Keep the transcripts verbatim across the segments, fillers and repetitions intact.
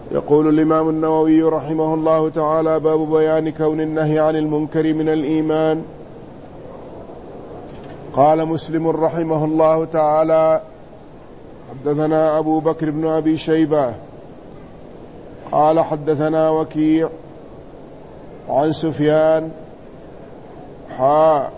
يقول الإمام النووي رحمه الله تعالى: باب بيان كون النهي عن المنكر من الإيمان. قال مسلم رحمه الله تعالى: حدثنا أبو بكر بن أبي شيبة قال حدثنا وكيع عن سفيان حاء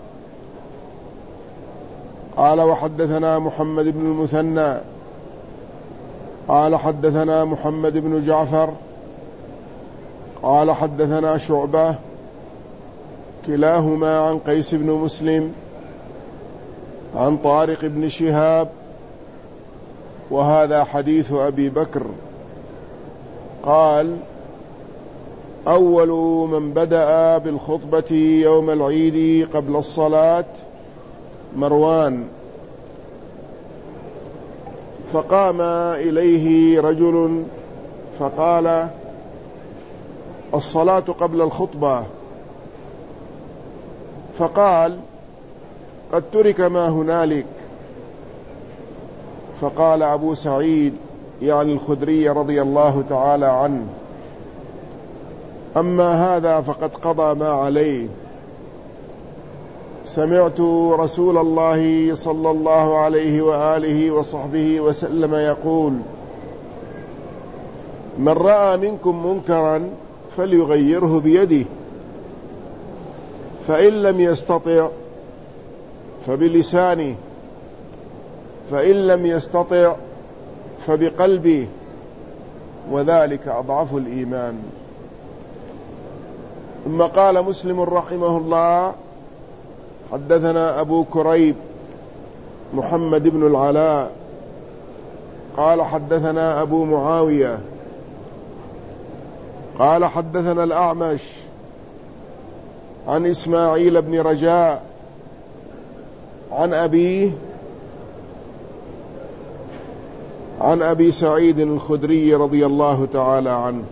قال وحدثنا محمد بن المثنى قال حدثنا محمد بن جعفر قال حدثنا شعبة كلاهما عن قيس بن مسلم عن طارق بن شهاب، وهذا حديث أبي بكر. قال: أول من بدأ بالخطبة يوم العيد قبل الصلاة مروان، فقام إليه رجل فقال: الصلاة قبل الخطبة. فقال: قد ترك ما هنالك. فقال أبو سعيد يعني الخدري رضي الله تعالى عنه: أما هذا فقد قضى ما عليه. سمعت رسول الله صلى الله عليه وآله وصحبه وسلم يقول: من رأى منكم منكرا فليغيره بيده، فإن لم يستطع فبلسانه، فإن لم يستطع فبقلبه، وذلك أضعف الإيمان. ثم قال مسلم رحمه الله: حدثنا أبو كريب محمد بن العلاء قال حدثنا أبو معاوية قال حدثنا الأعمش عن إسماعيل بن رجاء عن أبيه عن أبي سعيد الخدري رضي الله تعالى عنه،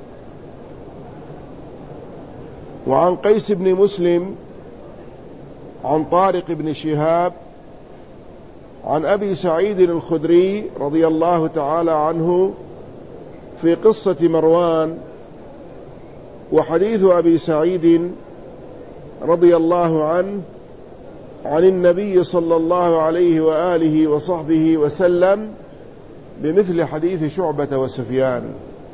وعن قيس بن مسلم عن طارق بن شهاب عن أبي سعيد الخدري رضي الله تعالى عنه في قصة مروان. وحديث أبي سعيد رضي الله عنه عن النبي صلى الله عليه وآله وصحبه وسلم بمثل حديث شعبة وسفيان.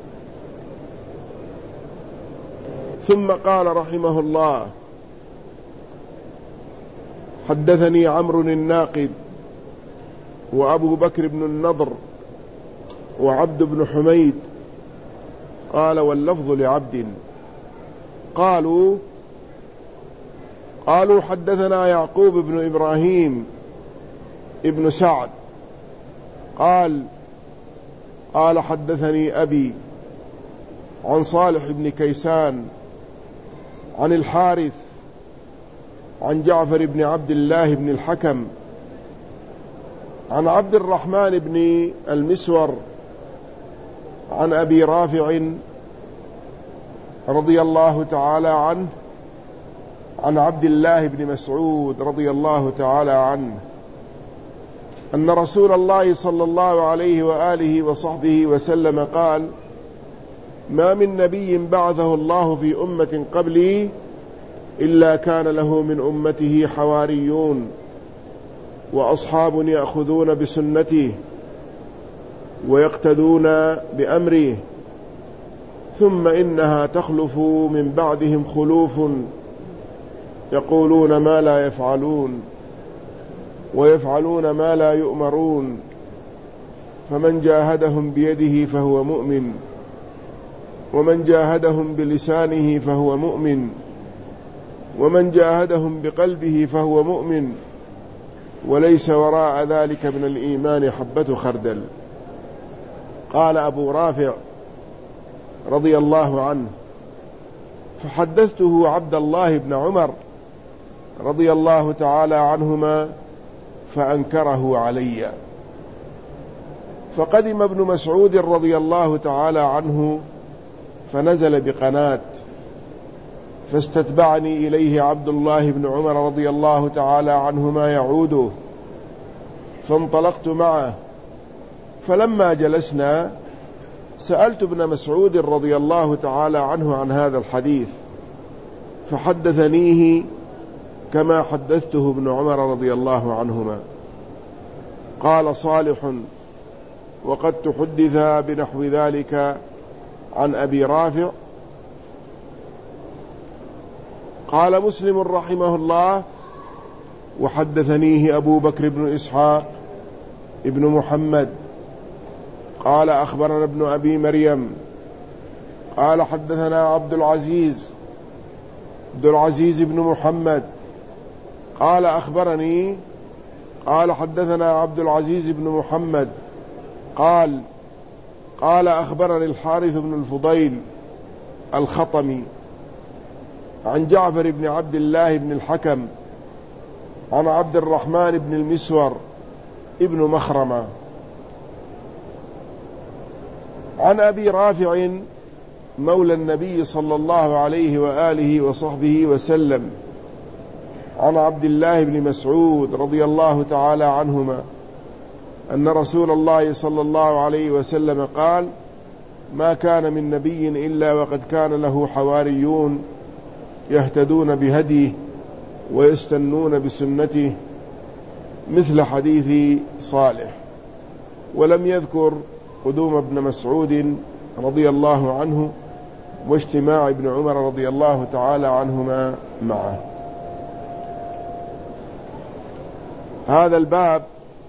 ثم قال رحمه الله: حدثني عمرو الناقد وأبو بكر بن النضر وعبد بن حميد قال: واللفظ لعبد. قالوا قالوا حدثنا يعقوب بن إبراهيم ابن سعد قال قال حدثني أبي عن صالح بن كيسان عن الحارث عن جعفر بن عبد الله بن الحكم عن عبد الرحمن بن المسور عن أبي رافع رضي الله تعالى عنه عن عبد الله بن مسعود رضي الله تعالى عنه أن رسول الله صلى الله عليه وآله وصحبه وسلم قال: ما من نبي بعثه الله في أمة قبلي إلا كان له من أمته حواريون وأصحاب يأخذون بسنته ويقتدون بأمره، ثم إنها تخلف من بعدهم خلوف يقولون ما لا يفعلون ويفعلون ما لا يؤمرون، فمن جاهدهم بيده فهو مؤمن، ومن جاهدهم بلسانه فهو مؤمن، ومن جاهدهم بقلبه فهو مؤمن، وليس وراء ذلك من الإيمان حبة خردل. قال أبو رافع رضي الله عنه: فحدثته عبد الله بن عمر رضي الله تعالى عنهما فأنكره علي. فقدم ابن مسعود رضي الله تعالى عنه فنزل بقناة، فاستتبعني إليه عبد الله بن عمر رضي الله تعالى عنهما يعوده، فانطلقت معه، فلما جلسنا سألت ابن مسعود رضي الله تعالى عنه عن هذا الحديث فحدثنيه كما حدثته ابن عمر رضي الله عنهما. قال صالح: وقد تحدث بنحو ذلك عن أبي رافع. قال مسلم رحمه الله: وحدثنيه أبو بكر بن إسحاق ابن محمد قال أخبرنا ابن أبي مريم قال حدثنا عبد العزيز عبد العزيز بن محمد قال أخبرني قال حدثنا عبد العزيز بن محمد قال قال أخبرني الحارث بن الفضيل الخطمي عن جعفر بن عبد الله بن الحكم عن عبد الرحمن بن المسور ابن مخرمة عن أبي رافع مولى النبي صلى الله عليه وآله وصحبه وسلم عن عبد الله بن مسعود رضي الله تعالى عنهما أن رسول الله صلى الله عليه وسلم قال: ما كان من نبي إلا وقد كان له حواريون يهتدون بهديه ويستنون بسنته، مثل حديث صالح. ولم يذكر قدوم ابن مسعود رضي الله عنه واجتماع ابن عمر رضي الله تعالى عنهما معه. هذا الباب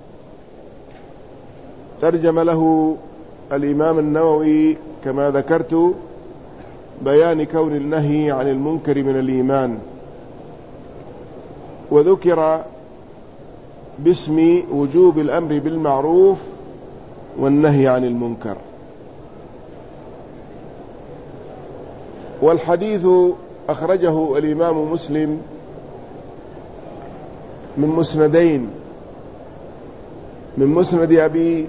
ترجم له الإمام النووي كما ذكرت بيان كون النهي عن المنكر من الإيمان، وذكر باسم وجوب الأمر بالمعروف والنهي عن المنكر. والحديث أخرجه الإمام مسلم من مسندين، من مسند أبي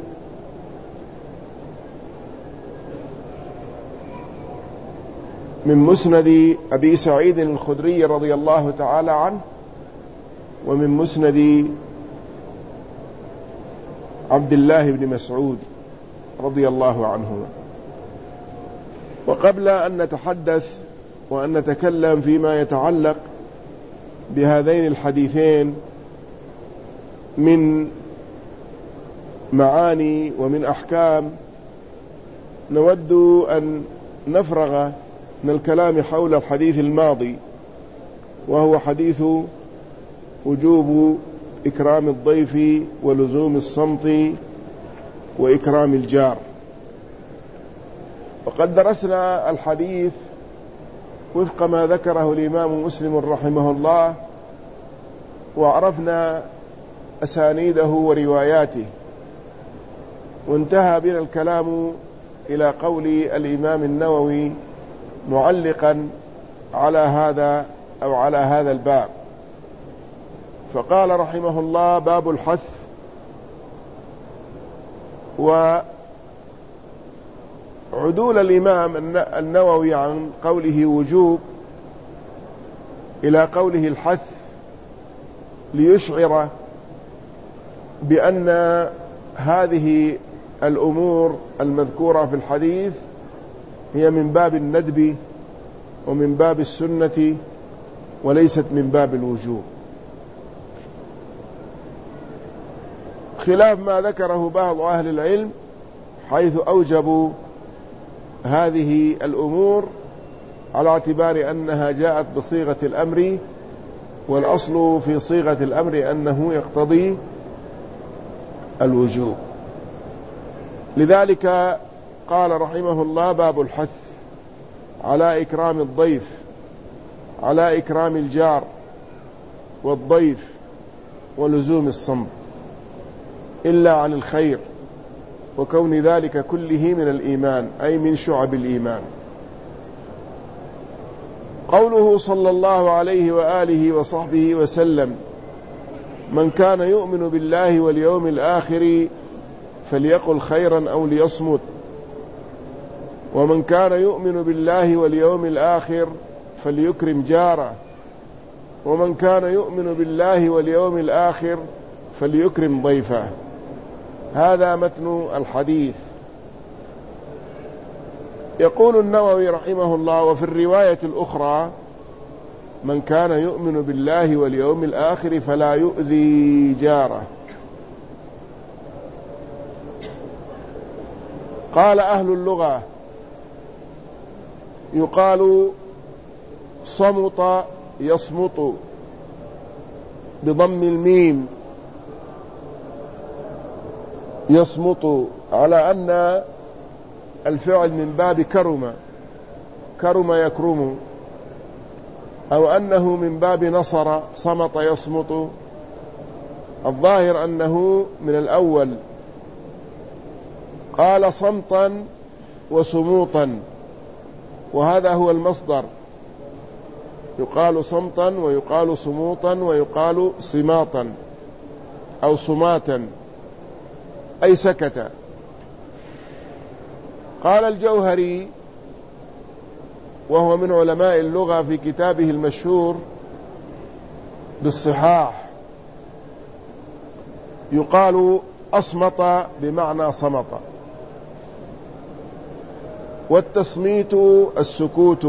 من مسند أبي سعيد الخدري رضي الله تعالى عنه، ومن مسند عبد الله بن مسعود رضي الله عنه. وقبل أن نتحدث وأن نتكلم فيما يتعلق بهذين الحديثين من معاني ومن أحكام، نود أن نفرغ من الكلام حول الحديث الماضي، وهو حديث وجوب إكرام الضيف ولزوم الصمت وإكرام الجار. وقد درسنا الحديث وفق ما ذكره الإمام مسلم رحمه الله، وعرفنا أسانيده ورواياته، وانتهى بنا الكلام إلى قول الإمام النووي معلقا على هذا أو على هذا الباب، فقال رحمه الله: باب الحث. وعدول الإمام النووي عن قوله وجوب إلى قوله الحث ليشعر بأن هذه الأمور المذكورة في الحديث هي من باب الندب ومن باب السنة وليست من باب الوجوب، خلاف ما ذكره بعض أهل العلم حيث أوجبوا هذه الأمور على اعتبار أنها جاءت بصيغة الأمر، والأصل في صيغة الأمر أنه يقتضي الوجوب. لذلك قال رحمه الله: باب الحث على إكرام الضيف، على إكرام الجار والضيف، ولزوم الصمت إلا عن الخير، وكون ذلك كله من الإيمان، أي من شعب الإيمان. قوله صلى الله عليه وآله وصحبه وسلم: من كان يؤمن بالله واليوم الآخر فليقل خيرا أو ليصمت، ومن كان يؤمن بالله واليوم الآخر فليكرم جاره، ومن كان يؤمن بالله واليوم الآخر فليكرم ضيفه. هذا متن الحديث. يقول النووي رحمه الله: وفي الرواية الأخرى: من كان يؤمن بالله واليوم الآخر فلا يؤذي جاره. قال أهل اللغة: يقال صمت يصمت بضم الميم، يصمت، على أن الفعل من باب كرم، كرم يكرم، أو أنه من باب نصر، صمت يصمت. الظاهر أنه من الأول. قال صمتا وصموتا، وهذا هو المصدر، يقال صمتا ويقال صموتا ويقال صماتا أو صماتا، أي سكت. قال الجوهري وهو من علماء اللغة في كتابه المشهور بالصحاح: يقال أصمت بمعنى صمت، والتصميت السكوت،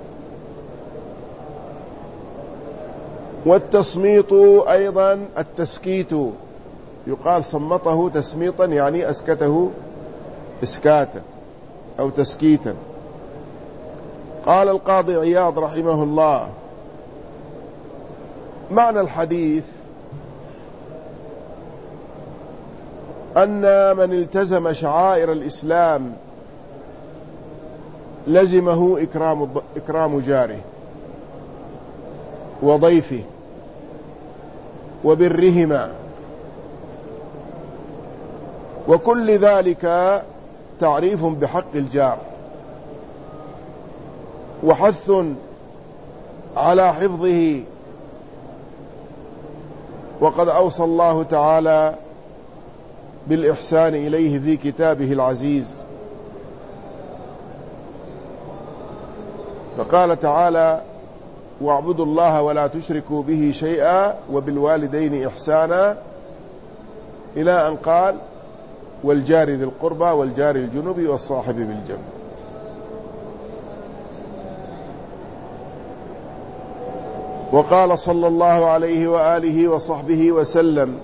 والتصميت أيضا التسكيت، يقال صمته تسميطا يعني أسكته إسكاتا أو تسكيتا. قال القاضي عياض رحمه الله: معنى الحديث أن من التزم شعائر الإسلام لزمه إكرام, إكرام جاره وضيفه وبرهما، وكل ذلك تعريف بحق الجار وحث على حفظه. وقد أوصى الله تعالى بالإحسان إليه في كتابه العزيز، فقال تعالى: واعبدوا الله ولا تشركوا به شيئا وبالوالدين إحسانا، إلى أن قال: والجار ذي القربى والجار الجنب والصاحب بالجنب. وقال صلى الله عليه وآله وصحبه وسلم: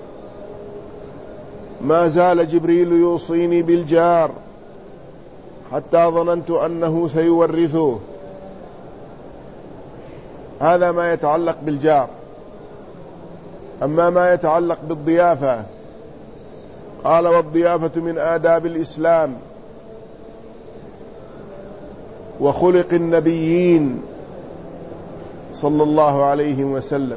ما زال جبريل يوصيني بالجار حتى ظننت أنه سيورثه. هذا ما يتعلق بالجار. أما ما يتعلق بالضيافة، قال: والضيافة من آداب الإسلام وخلق النبيين صلى الله عليه وسلم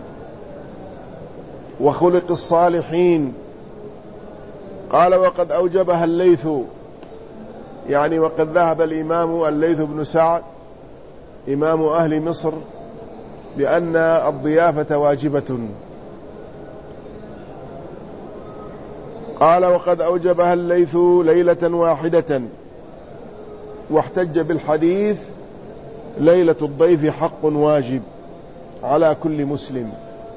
وخلق الصالحين. قال: وقد أوجبها الليث، يعني وقد ذهب الإمام الليث بن سعد إمام أهل مصر بأن الضيافة واجبة. قال: وقد أوجبها الليث ليلة واحدة، واحتج بالحديث: ليلة الضيف حق واجب على كل مسلم.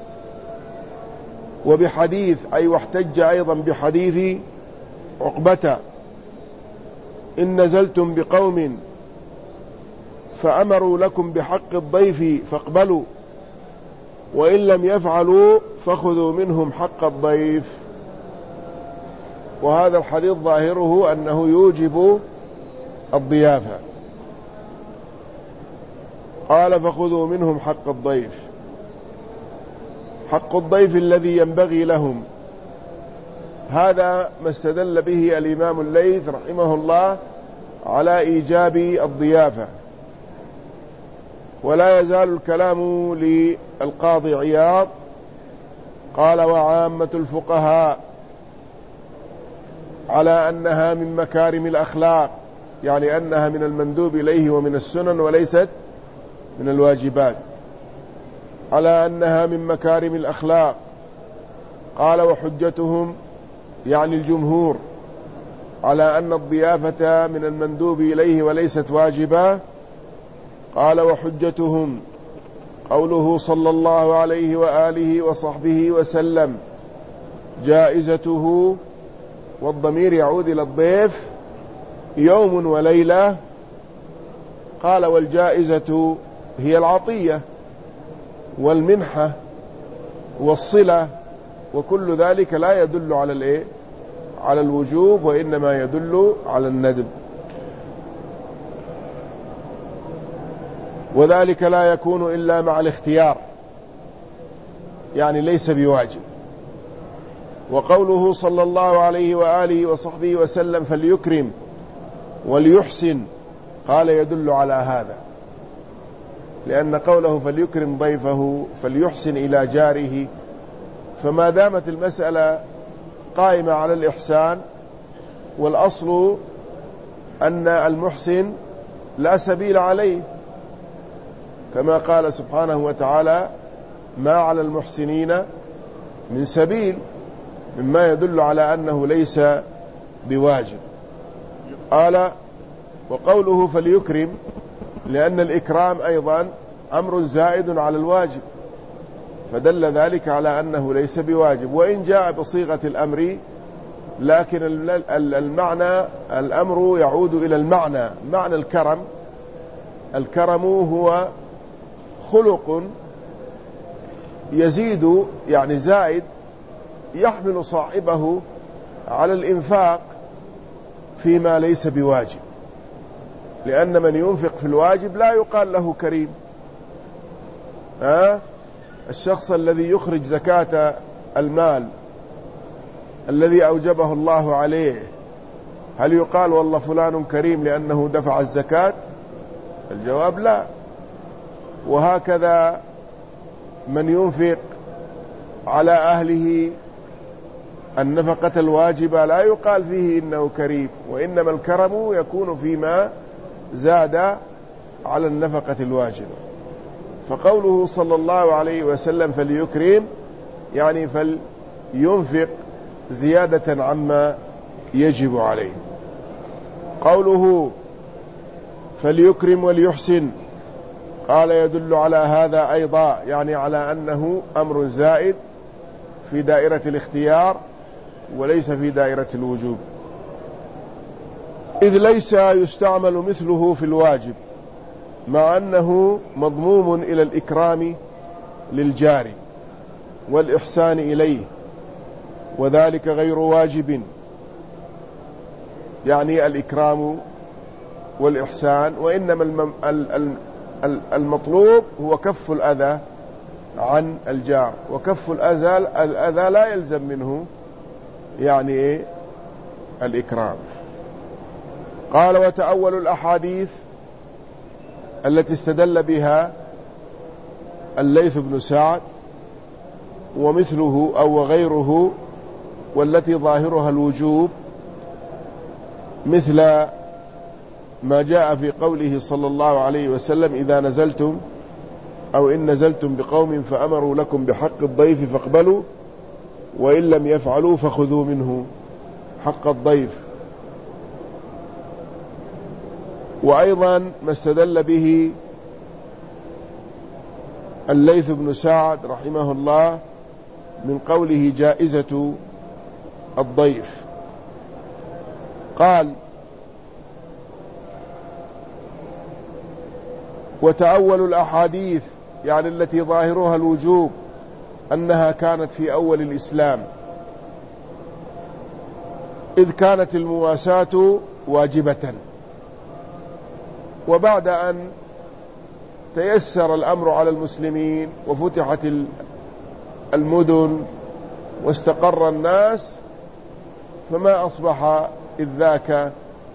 وبحديث، أي واحتج أيضا بحديث عقبة: إن نزلتم بقوم فأمروا لكم بحق الضيف فاقبلوا، وإن لم يفعلوا فخذوا منهم حق الضيف. وهذا الحديث ظاهره أنه يوجب الضيافة. قال: فخذوا منهم حق الضيف. حق الضيف الذي ينبغي لهم، هذا ما استدل به الإمام الليث رحمه الله على إيجاب الضيافة. ولا يزال الكلام للقاضي عياض. قال: وعامة الفقهاء على أنها من مكارم الأخلاق، يعني أنها من المندوب إليه ومن السنن وليست من الواجبات، على أنها من مكارم الأخلاق. قال: وحجتهم، يعني الجمهور، على أن الضيافة من المندوب إليه وليست واجبة. قال: وحجتهم قوله صلى الله عليه وآله وصحبه وسلم: جائزته، والضمير يعود إلى الضيف، يوم وليلة قال والجائزة هي العطية والمنحة والصلة، وكل ذلك لا يدل على الايه على الوجوب، وإنما يدل على الندب، وذلك لا يكون إلا مع الاختيار، يعني ليس بواجب. وقوله صلى الله عليه وآله وصحبه وسلم فليكرم وليحسن، قال يدل على هذا، لأن قوله فليكرم ضيفه فليحسن إلى جاره، فما دامت المسألة قائمة على الإحسان، والأصل أن المحسن لا سبيل عليه، كما قال سبحانه وتعالى ما على المحسنين من سبيل، مما يدل على أنه ليس بواجب. قال وقوله فليكرم، لأن الإكرام أيضا أمر زائد على الواجب، فدل ذلك على أنه ليس بواجب، وإن جاء بصيغة الأمر، لكن المعنى الأمر يعود إلى المعنى، معنى الكرم. الكرم هو خلق يزيد، يعني زائد، يحمل صاحبه على الإنفاق فيما ليس بواجب، لأن من ينفق في الواجب لا يقال له كريم. ها؟ الشخص الذي يخرج زكاة المال الذي أوجبه الله عليه، هل يقال والله فلان كريم لأنه دفع الزكاة؟ الجواب لا. وهكذا من ينفق على أهله النفقة الواجبة لا يقال فيه إنه كريم، وإنما الكرم يكون فيما زاد على النفقة الواجبة. فقوله صلى الله عليه وسلم فليكرم، يعني فلينفق زيادة عما يجب عليه. قوله فليكرم وليحسن، قال يدل على هذا أيضا، يعني على أنه أمر زائد في دائرة الاختيار وليس في دائرة الوجوب، إذ ليس يستعمل مثله في الواجب، مع أنه مضموم إلى الإكرام للجار والإحسان إليه، وذلك غير واجب، يعني الإكرام والإحسان، وإنما المطلوب هو كف الأذى عن الجار، وكف الأذى الأذى لا يلزم منه يعني إيه الإكرام. قال وتأول الأحاديث التي استدل بها الليث بن سعد ومثله أو غيره، والتي ظاهرها الوجوب، مثل ما جاء في قوله صلى الله عليه وسلم إذا نزلتم أو إن نزلتم بقوم فأمروا لكم بحق الضيف فاقبلوا، وإن لم يفعلوا فخذوا منه حق الضيف. وأيضا ما استدل به الليث بن سعد رحمه الله من قوله جائزة الضيف، قال وتأول الأحاديث، يعني التي ظاهرها الوجوب، أنها كانت في أول الإسلام، إذ كانت المواساة واجبة، وبعد أن تيسر الأمر على المسلمين وفتحت المدن واستقر الناس، فما أصبح إذ ذاك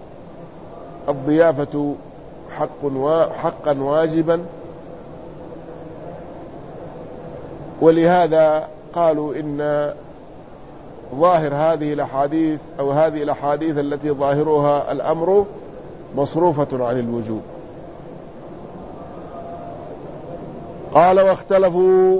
الضيافة حق حقا واجبا. ولهذا قالوا إن ظاهر هذه الأحاديث أو هذه الأحاديث التي ظاهرها الأمر مصروفة عن الوجوب. قال واختلفوا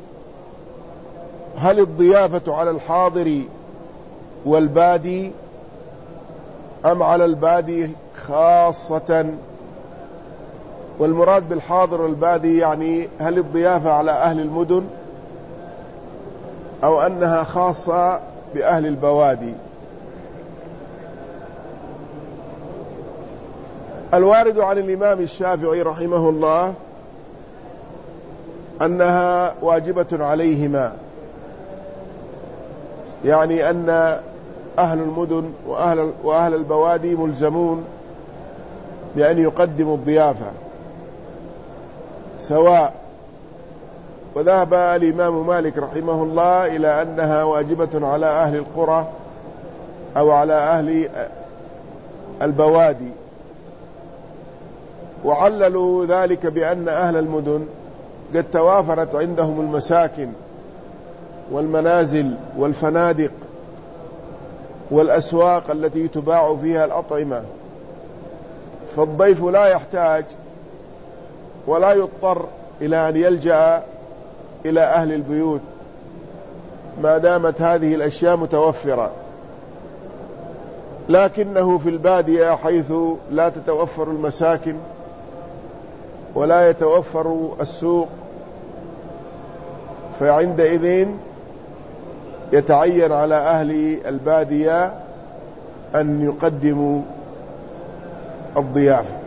هل الضيافة على الحاضر والبادي أم على البادي خاصة؟ والمراد بالحاضر والبادي يعني هل الضيافة على أهل المدن أو أنها خاصة بأهل البوادي؟ الوارد عن الإمام الشافعي رحمه الله أنها واجبة عليهما، يعني أن أهل المدن وأهل, وأهل البوادي ملزمون بأن يقدموا الضيافة سواء. وذهب الإمام مالك رحمه الله إلى أنها واجبة على أهل القرى أو على أهل البوادي، وعللوا ذلك بأن أهل المدن قد توافرت عندهم المساكن والمنازل والفنادق والأسواق التي تباع فيها الأطعمة، فالضيف لا يحتاج ولا يضطر إلى أن يلجأ إلى أهل البيوت ما دامت هذه الأشياء متوفرة. لكنه في البادية حيث لا تتوفر المساكن ولا يتوفر السوق، فعندئذ يتعين على أهل البادية أن يقدموا الضيافة.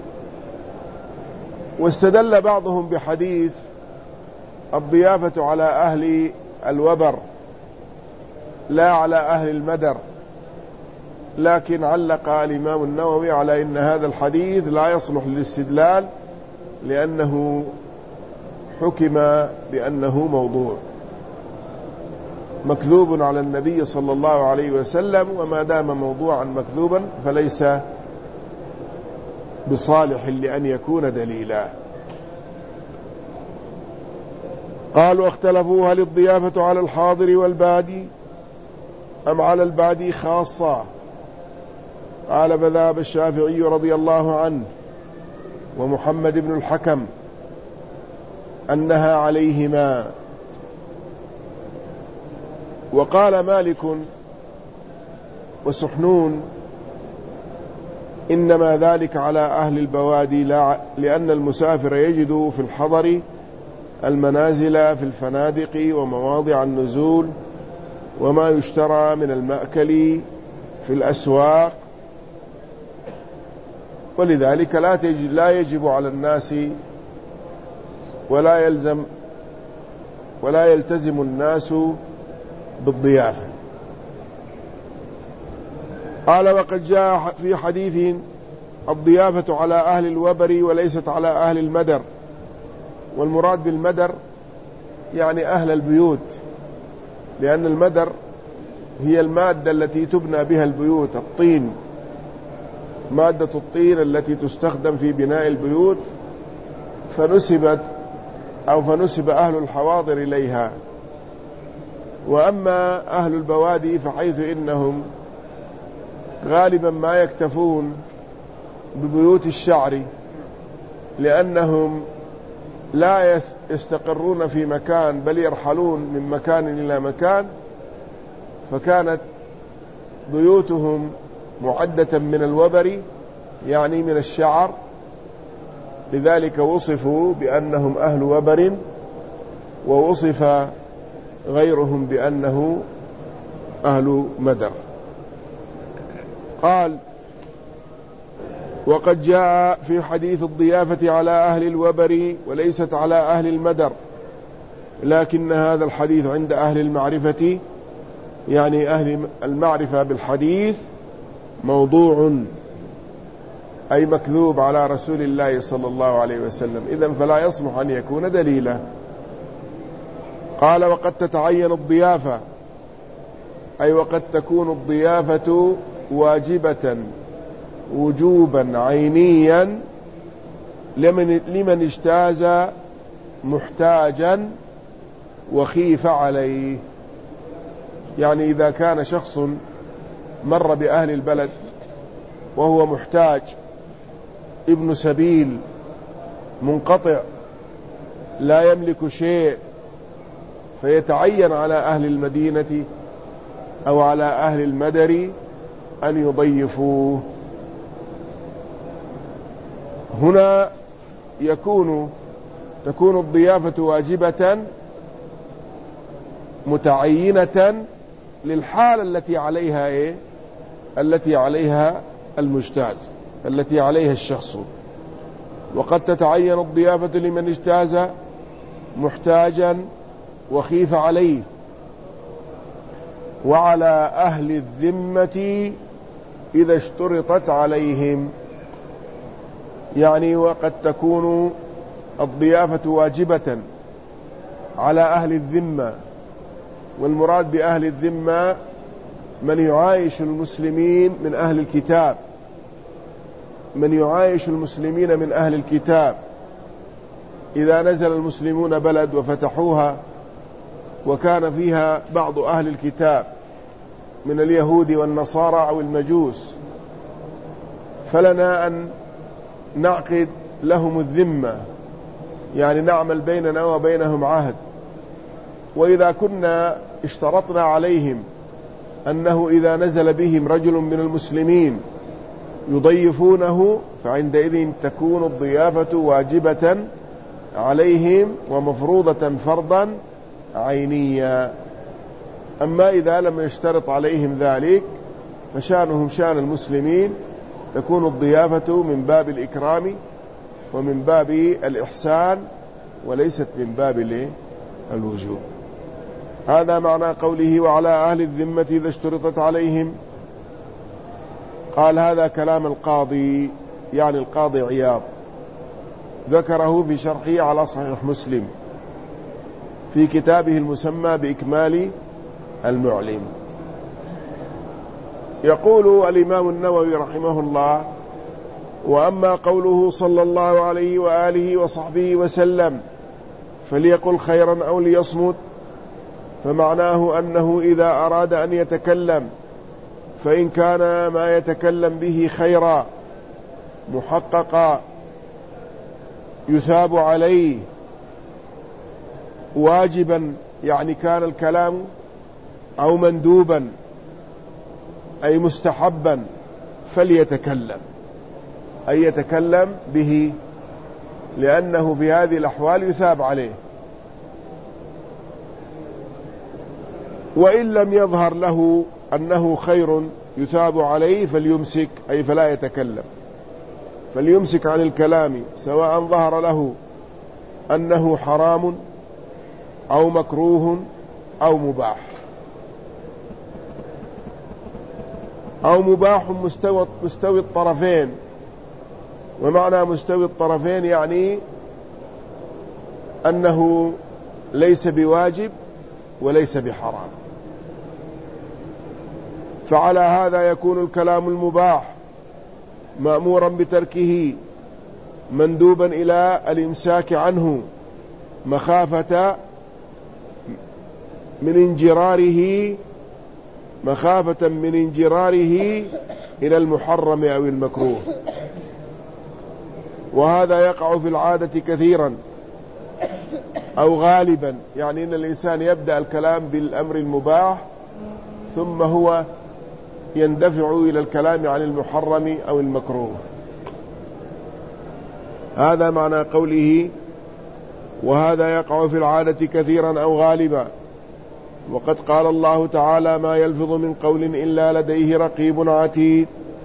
واستدل بعضهم بحديث الضيافة على أهل الوبر لا على أهل المدر، لكن علق الإمام النووي على أن هذا الحديث لا يصلح للاستدلال لأنه حكم بأنه موضوع مكذوب على النبي صلى الله عليه وسلم، وما دام موضوعا مكذوبا فليس بصالح لأن يكون دليلا. قالوا اختلفوا هل الضيافة على الحاضر والبادي أم على البادي خاصة؟ قال فذهب الشافعي رضي الله عنه ومحمد بن الحكم أنها عليهما، وقال مالك وسحنون إنما ذلك على أهل البوادي، لا لأن المسافر يجد في الحضر المنازل في الفنادق ومواضع النزول وما يشترى من المأكل في الأسواق، ولذلك لا يجب على الناس ولا يلزم ولا يلتزم الناس بالضيافة. قال وقد جاء في حديث الضيافة على أهل الوبر وليست على أهل المدر، والمراد بالمدر يعني أهل البيوت، لأن المدر هي المادة التي تبنى بها البيوت، الطين، مادة الطين التي تستخدم في بناء البيوت، فنسبت أو فنسب أهل الحواضر إليها. وأما أهل البوادي فحيث إنهم غالبا ما يكتفون ببيوت الشعر لأنهم لا يستقرون في مكان بل يرحلون من مكان إلى مكان، فكانت بيوتهم معدة من الوبر يعني من الشعر، لذلك وصفوا بأنهم أهل وبر، ووصف غيرهم بأنه أهل مدر. قال وقد جاء في حديث الضيافة على أهل الوبر وليست على أهل المدر، لكن هذا الحديث عند أهل المعرفة يعني أهل المعرفة بالحديث موضوع أي مكذوب على رسول الله صلى الله عليه وسلم، إذن فلا يصلح أن يكون دليلا. قال وقد تتعين الضيافة أي وقد تكون الضيافة واجبة وجوبا عينيا لمن, لمن اجتاز محتاجا وخيف عليه، يعني إذا كان شخص مر بأهل البلد وهو محتاج ابن سبيل منقطع لا يملك شيء، فيتعين على أهل المدينة أو على أهل المدر أن يضيفوه. هنا يكون تكون الضيافة واجبة متعينة للحالة التي عليها إيه؟ التي عليها المجتاز. التي عليها الشخص. وقد تتعين الضيافة لمن اجتاز محتاجا وخيف عليه، وعلى أهل الذمة إذا اشترطت عليهم. يعني وقد تكون الضيافة واجبة على أهل الذمة، والمراد بأهل الذمة من يعايش المسلمين من أهل الكتاب، من يعايش المسلمين من أهل الكتاب. إذا نزل المسلمون بلد وفتحوها وكان فيها بعض أهل الكتاب من اليهود والنصارى أو المجوس، فلنا أن نعقد لهم الذمة، يعني نعمل بيننا وبينهم عهد. وإذا كنا اشترطنا عليهم أنه إذا نزل بهم رجل من المسلمين يضيفونه، فعندئذ تكون الضيافة واجبة عليهم ومفروضة فرضا عينيا. أما إذا لم يشترط عليهم ذلك فشانهم شان المسلمين، تكون الضيافة من باب الإكرام ومن باب الإحسان وليست من باب الوجوب. هذا معنى قوله وعلى أهل الذمة إذا اشترطت عليهم. قال هذا كلام القاضي، يعني القاضي عياض، ذكره في شرحه على صحيح مسلم في كتابه المسمى بإكمال المعلم. يقول الإمام النووي رحمه الله: وأما قوله صلى الله عليه وآله وصحبه وسلم فليقل خيرا أو ليصمت، فمعناه أنه إذا أراد أن يتكلم فإن كان ما يتكلم به خيرا محققا يثاب عليه واجبا، يعني كان الكلام، أو مندوبا أي مستحبا، فليتكلم، أي يتكلم به، لأنه في هذه الأحوال يثاب عليه. وإن لم يظهر له أنه خير يثاب عليه فليمسك، أي فلا يتكلم، فليمسك عن الكلام، سواء ظهر له أنه حرام أو مكروه أو مباح، أو مباح مستوى, مستوي الطرفين. ومعنى مستوي الطرفين يعني أنه ليس بواجب وليس بحرام. فعلى هذا يكون الكلام المباح مأمورا بتركه، مندوبا إلى الإمساك عنه، مخافة من انجراره مخافة من انجراره إلى المحرم أو المكروه. وهذا يقع في العادة كثيرا أو غالبا، يعني أن الإنسان يبدأ الكلام بالأمر المباح ثم هو يندفع إلى الكلام عن المحرم أو المكروه. هذا معنى قوله وهذا يقع في العادة كثيرا أو غالبا. وقد قال الله تعالى ما يلفظ من قول إلا لديه رقيب عتيد.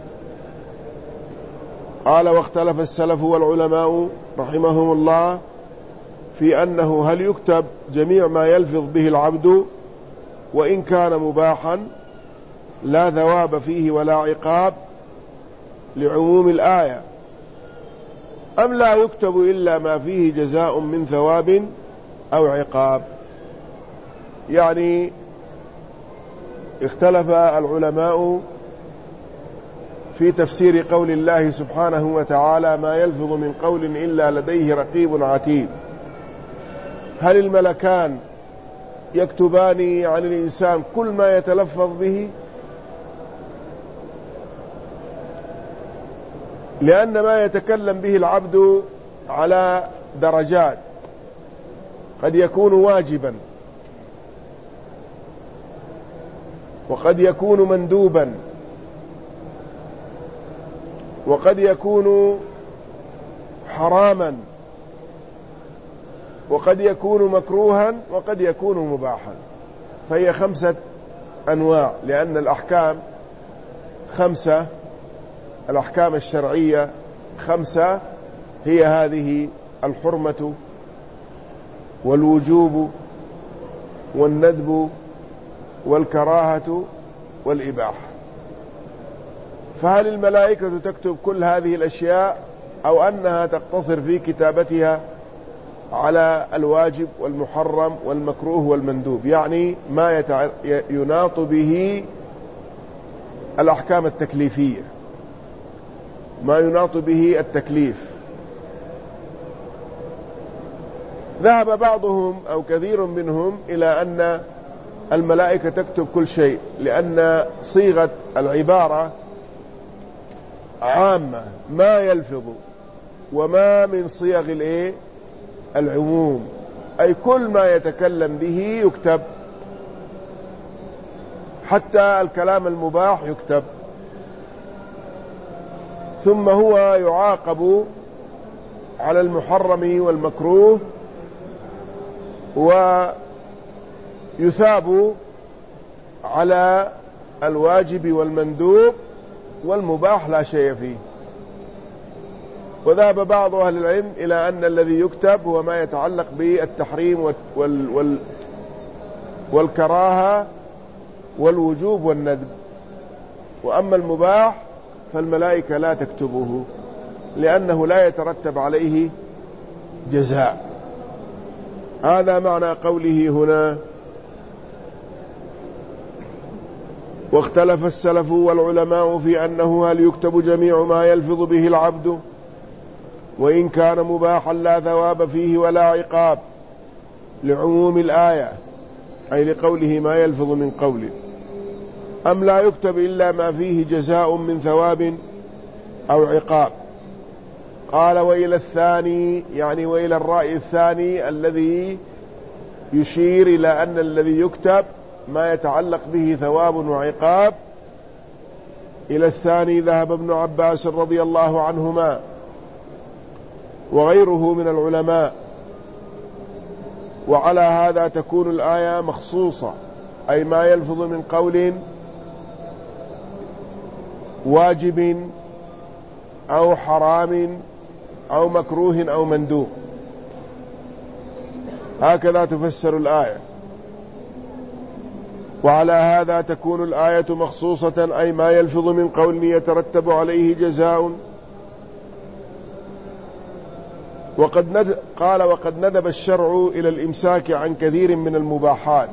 قال واختلف السلف والعلماء رحمهم الله في أنه هل يكتب جميع ما يلفظ به العبد وإن كان مباحا لا ثواب فيه ولا عقاب لعموم الآية، أم لا يكتب إلا ما فيه جزاء من ثواب أو عقاب. يعني اختلف العلماء في تفسير قول الله سبحانه وتعالى ما يلفظ من قول إلا لديه رقيب عتيد. هل الملكان يكتبان عن الإنسان كل ما يتلفظ به؟ لأن ما يتكلم به العبد على درجات، قد يكون واجبا، وقد يكون مندوبا، وقد يكون حراما، وقد يكون مكروها، وقد يكون مباحا. فهي خمسة أنواع، لأن الأحكام خمسة الأحكام الشرعية خمسة، هي هذه: الحرمة والوجوب والندب والكراهة والإباحة. فهل الملائكة تكتب كل هذه الأشياء، أو أنها تقتصر في كتابتها على الواجب والمحرم والمكروه والمندوب، يعني ما يتع... يناط به الأحكام التكليفية، ما يناط به التكليف؟ ذهب بعضهم أو كثير منهم إلى أن الملائكة تكتب كل شيء، لأن صيغة العبارة عامة، ما يلفظ، وما من صيغ الايه العموم، أي كل ما يتكلم به يكتب، حتى الكلام المباح يكتب، ثم هو يعاقب على المحرم والمكروه، ويثاب على الواجب والمندوب، والمباح لا شيء فيه. وذهب بعض أهل العلم إلى أن الذي يكتب هو ما يتعلق بالتحريم وال وال والكراهة والوجوب والندب، وأما المباح فالملائكة لا تكتبه، لأنه لا يترتب عليه جزاء. هذا معنى قوله هنا: واختلف السلف والعلماء في أنه هل يكتب جميع ما يلفظ به العبد، وإن كان مباحا لا ثواب فيه ولا عقاب، لعموم الآية، أي لقوله ما يلفظ من قول، أم لا يكتب إلا ما فيه جزاء من ثواب أو عقاب. قال: وإلى الثاني، يعني وإلى الرأي الثاني الذي يشير إلى أن الذي يكتب ما يتعلق به ثواب وعقاب، إلى الثاني ذهب ابن عباس رضي الله عنهما وغيره من العلماء، وعلى هذا تكون الآية مخصوصة، أي ما يلفظ من قول واجب أو حرام أو مكروه أو مندوب، هكذا تفسر الآية. وعلى هذا تكون الآية مخصوصة، أي ما يلفظ من قول يترتب عليه جزاء. وقد ند... قال: وقد ندب الشرع إلى الإمساك عن كثير من المباحات،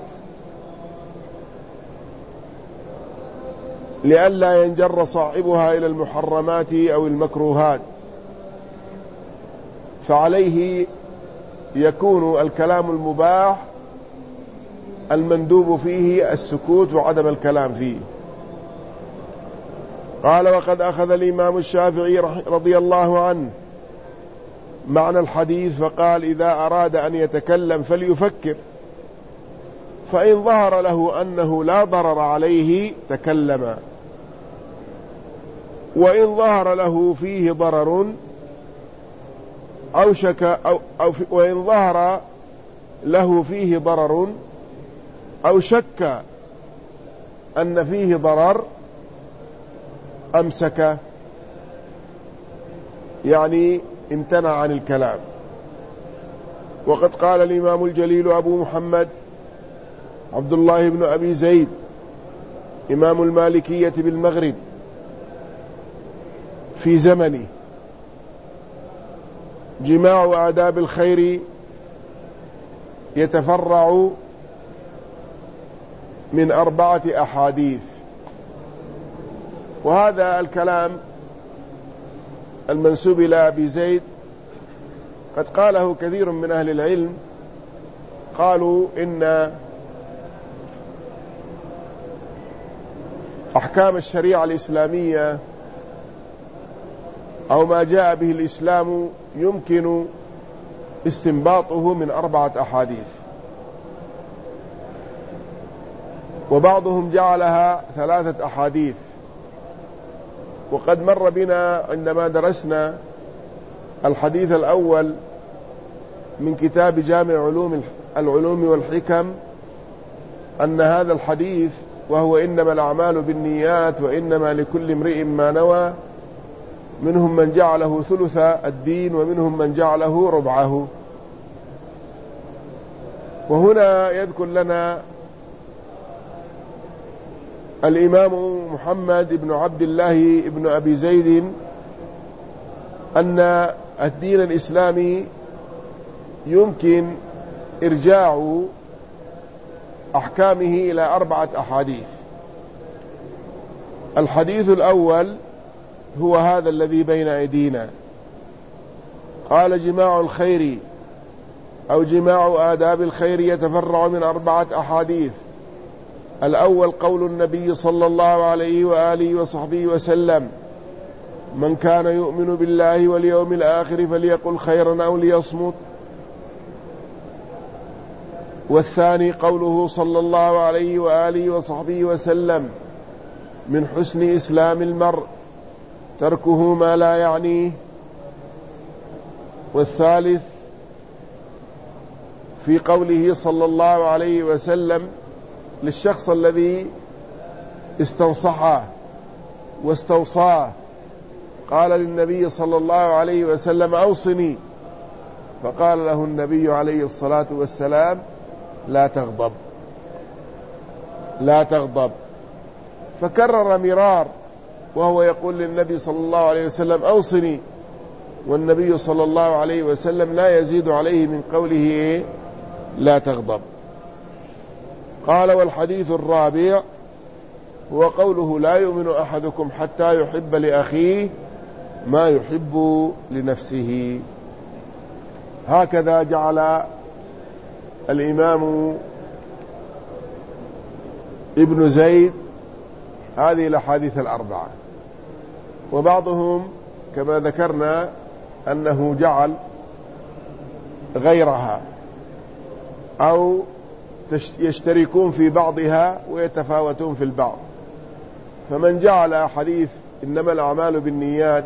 لئلا ينجر صاحبها إلى المحرمات أو المكروهات، فعليه يكون الكلام المباح المندوب فيه السكوت وعدم الكلام فيه. قال: وقد أخذ الإمام الشافعي رضي الله عنه معنى الحديث فقال: إذا أراد أن يتكلم فليفكر، فإن ظهر له أنه لا ضرر عليه تكلم، وإن ظهر له فيه ضرر أو شك أو, أو في وإن ظهر له فيه ضرر أو شك أن فيه ضرر أمسك، يعني امتنع عن الكلام. وقد قال الإمام الجليل أبو محمد عبد الله بن أبي زيد إمام المالكية بالمغرب في زمنه: جماع آداب الخير يتفرع من أربعة أحاديث. وهذا الكلام المنسوب إلى أبي زيد قد قاله كثير من أهل العلم، قالوا إن أحكام الشريعة الإسلامية أو ما جاء به الإسلام يمكن استنباطه من أربعة أحاديث، وبعضهم جعلها ثلاثة أحاديث. وقد مر بنا عندما درسنا الحديث الأول من كتاب جامع علوم العلوم والحكم أن هذا الحديث، وهو إنما الأعمال بالنيات وإنما لكل امرئ ما نوى، منهم من جعله ثلث الدين ومنهم من جعله ربعه. وهنا يذكر لنا الإمام محمد بن عبد الله بن أبي زيد أن الدين الإسلامي يمكن إرجاع أحكامه إلى أربعة أحاديث. الحديث الأول هو هذا الذي بين أيدينا، قال: جماع الخير أو جماع آداب الخير يتفرع من أربعة أحاديث. الأول قول النبي صلى الله عليه وآله وصحبه وسلم: من كان يؤمن بالله واليوم الآخر فليقل خيرا أو ليصمت. والثاني قوله صلى الله عليه وآله وصحبه وسلم: من حسن إسلام المرء تركه ما لا يعنيه. والثالث في قوله صلى الله عليه وسلم للشخص الذي استنصحه واستوصاه، قال للنبي صلى الله عليه وسلم: أوصني، فقال له النبي عليه الصلاة والسلام: لا تغضب لا تغضب. فكرر مرار وهو يقول للنبي صلى الله عليه وسلم: أوصني، والنبي صلى الله عليه وسلم لا يزيد عليه من قوله: لا تغضب. قال: والحديث الرابع هو قوله: لا يؤمن أحدكم حتى يحب لأخيه ما يحب لنفسه. هكذا جعل الإمام ابن زيد هذه الأحاديث الأربعة. وبعضهم كما ذكرنا أنه جعل غيرها أو يشتركون في بعضها ويتفاوتون في البعض. فمن جعل حديث إنما الأعمال بالنيات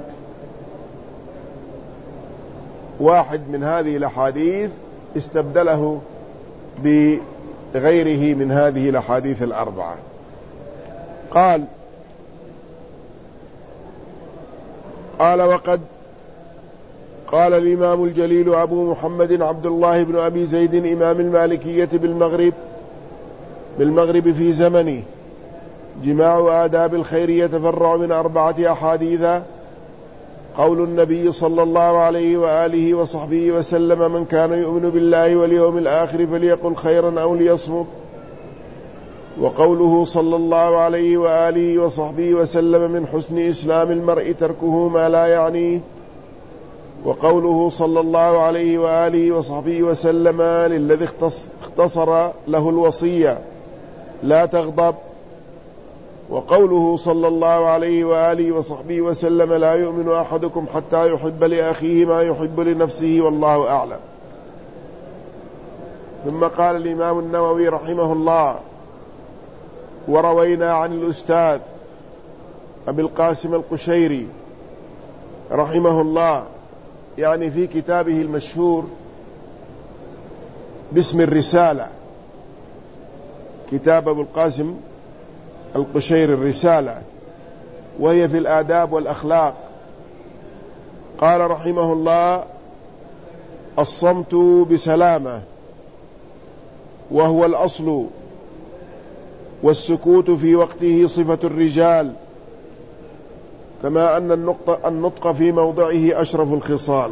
واحد من هذه الأحاديث استبدله بغيره من هذه الأحاديث الأربعة. قال قال وقد قال الإمام الجليل أبو محمد عبد الله بن أبي زيد إمام المالكية بالمغرب بالمغرب في زمنه: جماع آداب الخير يتفرع من أربعة أحاديث. قول النبي صلى الله عليه وآله وصحبه وسلم: من كان يؤمن بالله واليوم الآخر فليقل خيرا أو ليصمت. وقوله صلى الله عليه وآله وصحبه وسلم: من حسن إسلام المرء تركه ما لا يعنيه. وقوله صلى الله عليه وآله وصحبه وسلم للذي اختصر له الوصية: لا تغضب. وقوله صلى الله عليه وآله وصحبه وسلم: لا يؤمن أحدكم حتى يحب لأخيه ما يحب لنفسه، والله أعلم. ثم قال الإمام النووي رحمه الله: وروينا عن الأستاذ أبي القاسم القشيري رحمه الله، يعني في كتابه المشهور باسم الرسالة، كتاب أبو القاسم القشيري الرسالة، وهي في الآداب والأخلاق. قال رحمه الله: الصمت بسلامة وهو الأصل، والسكوت في وقته صفة الرجال، كما أن النطق, النطق في موضعه أشرف الخصال.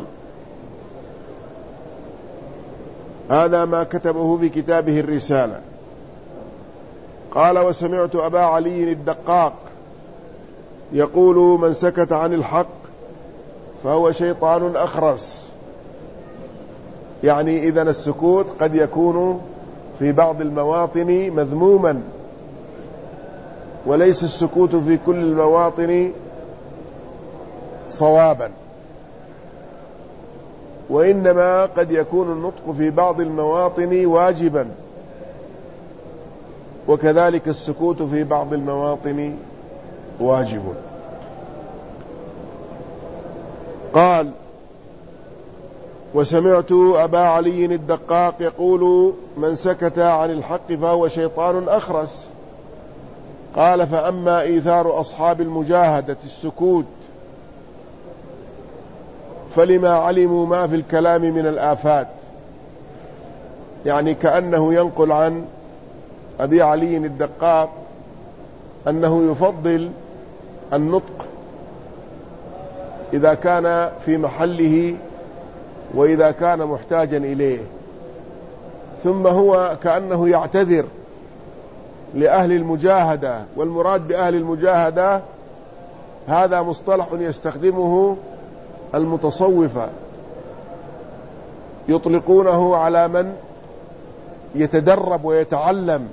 هذا ما كتبه في كتابه الرسالة. قال: وسمعت أبا علي الدقاق يقول: من سكت عن الحق فهو شيطان أخرس. يعني إذن السكوت قد يكون في بعض المواطن مذموما، وليس السكوت في كل المواطن صوابا، وإنما قد يكون النطق في بعض المواطن واجبا، وكذلك السكوت في بعض المواطن واجب. قال: وسمعت أبا علي الدقاق يقول: من سكت عن الحق فهو شيطان أخرس. قال: فأما إيثار أصحاب المجاهدة السكوت فلما علموا ما في الكلام من الآفات، يعني كأنه ينقل عن أبي علي الدقاق أنه يفضل النطق إذا كان في محله وإذا كان محتاجا إليه، ثم هو كأنه يعتذر لأهل المجاهدة، والمراد بأهل المجاهدة هذا مصطلح يستخدمه المتصوفة، يطلقونه على من يتدرب ويتعلم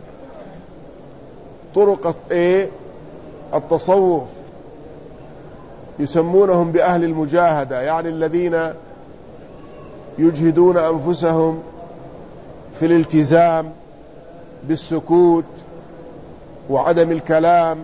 طرق التصوف، يسمونهم بأهل المجاهدة، يعني الذين يجهدون أنفسهم في الالتزام بالسكوت وعدم الكلام،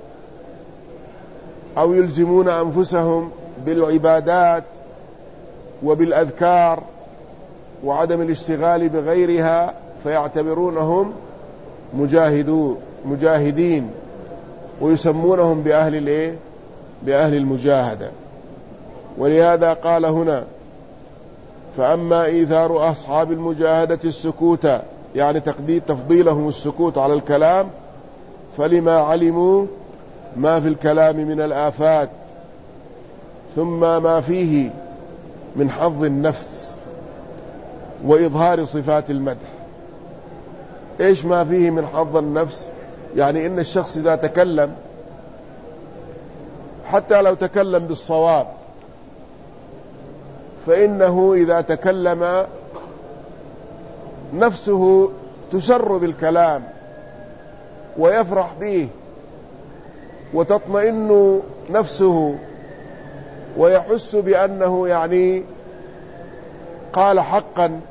أو يلزمون أنفسهم بالعبادات وبالأذكار وعدم الاشتغال بغيرها، فيعتبرونهم مجاهدون مجاهدين ويسمونهم بأهل الايه بأهل المجاهدة. ولهذا قال هنا: فأما إيثار أصحاب المجاهدة السكوت، يعني تقديم تفضيلهم السكوت على الكلام، فلما علموا ما في الكلام من الآفات، ثم ما فيه من حظ النفس وإظهار صفات المدح. إيش ما فيه من حظ النفس؟ يعني إن الشخص إذا تكلم، حتى لو تكلم بالصواب، فإنه إذا تكلم نفسه تسر بالكلام ويفرح به وتطمئن نفسه ويحس بأنه يعني قال حقا،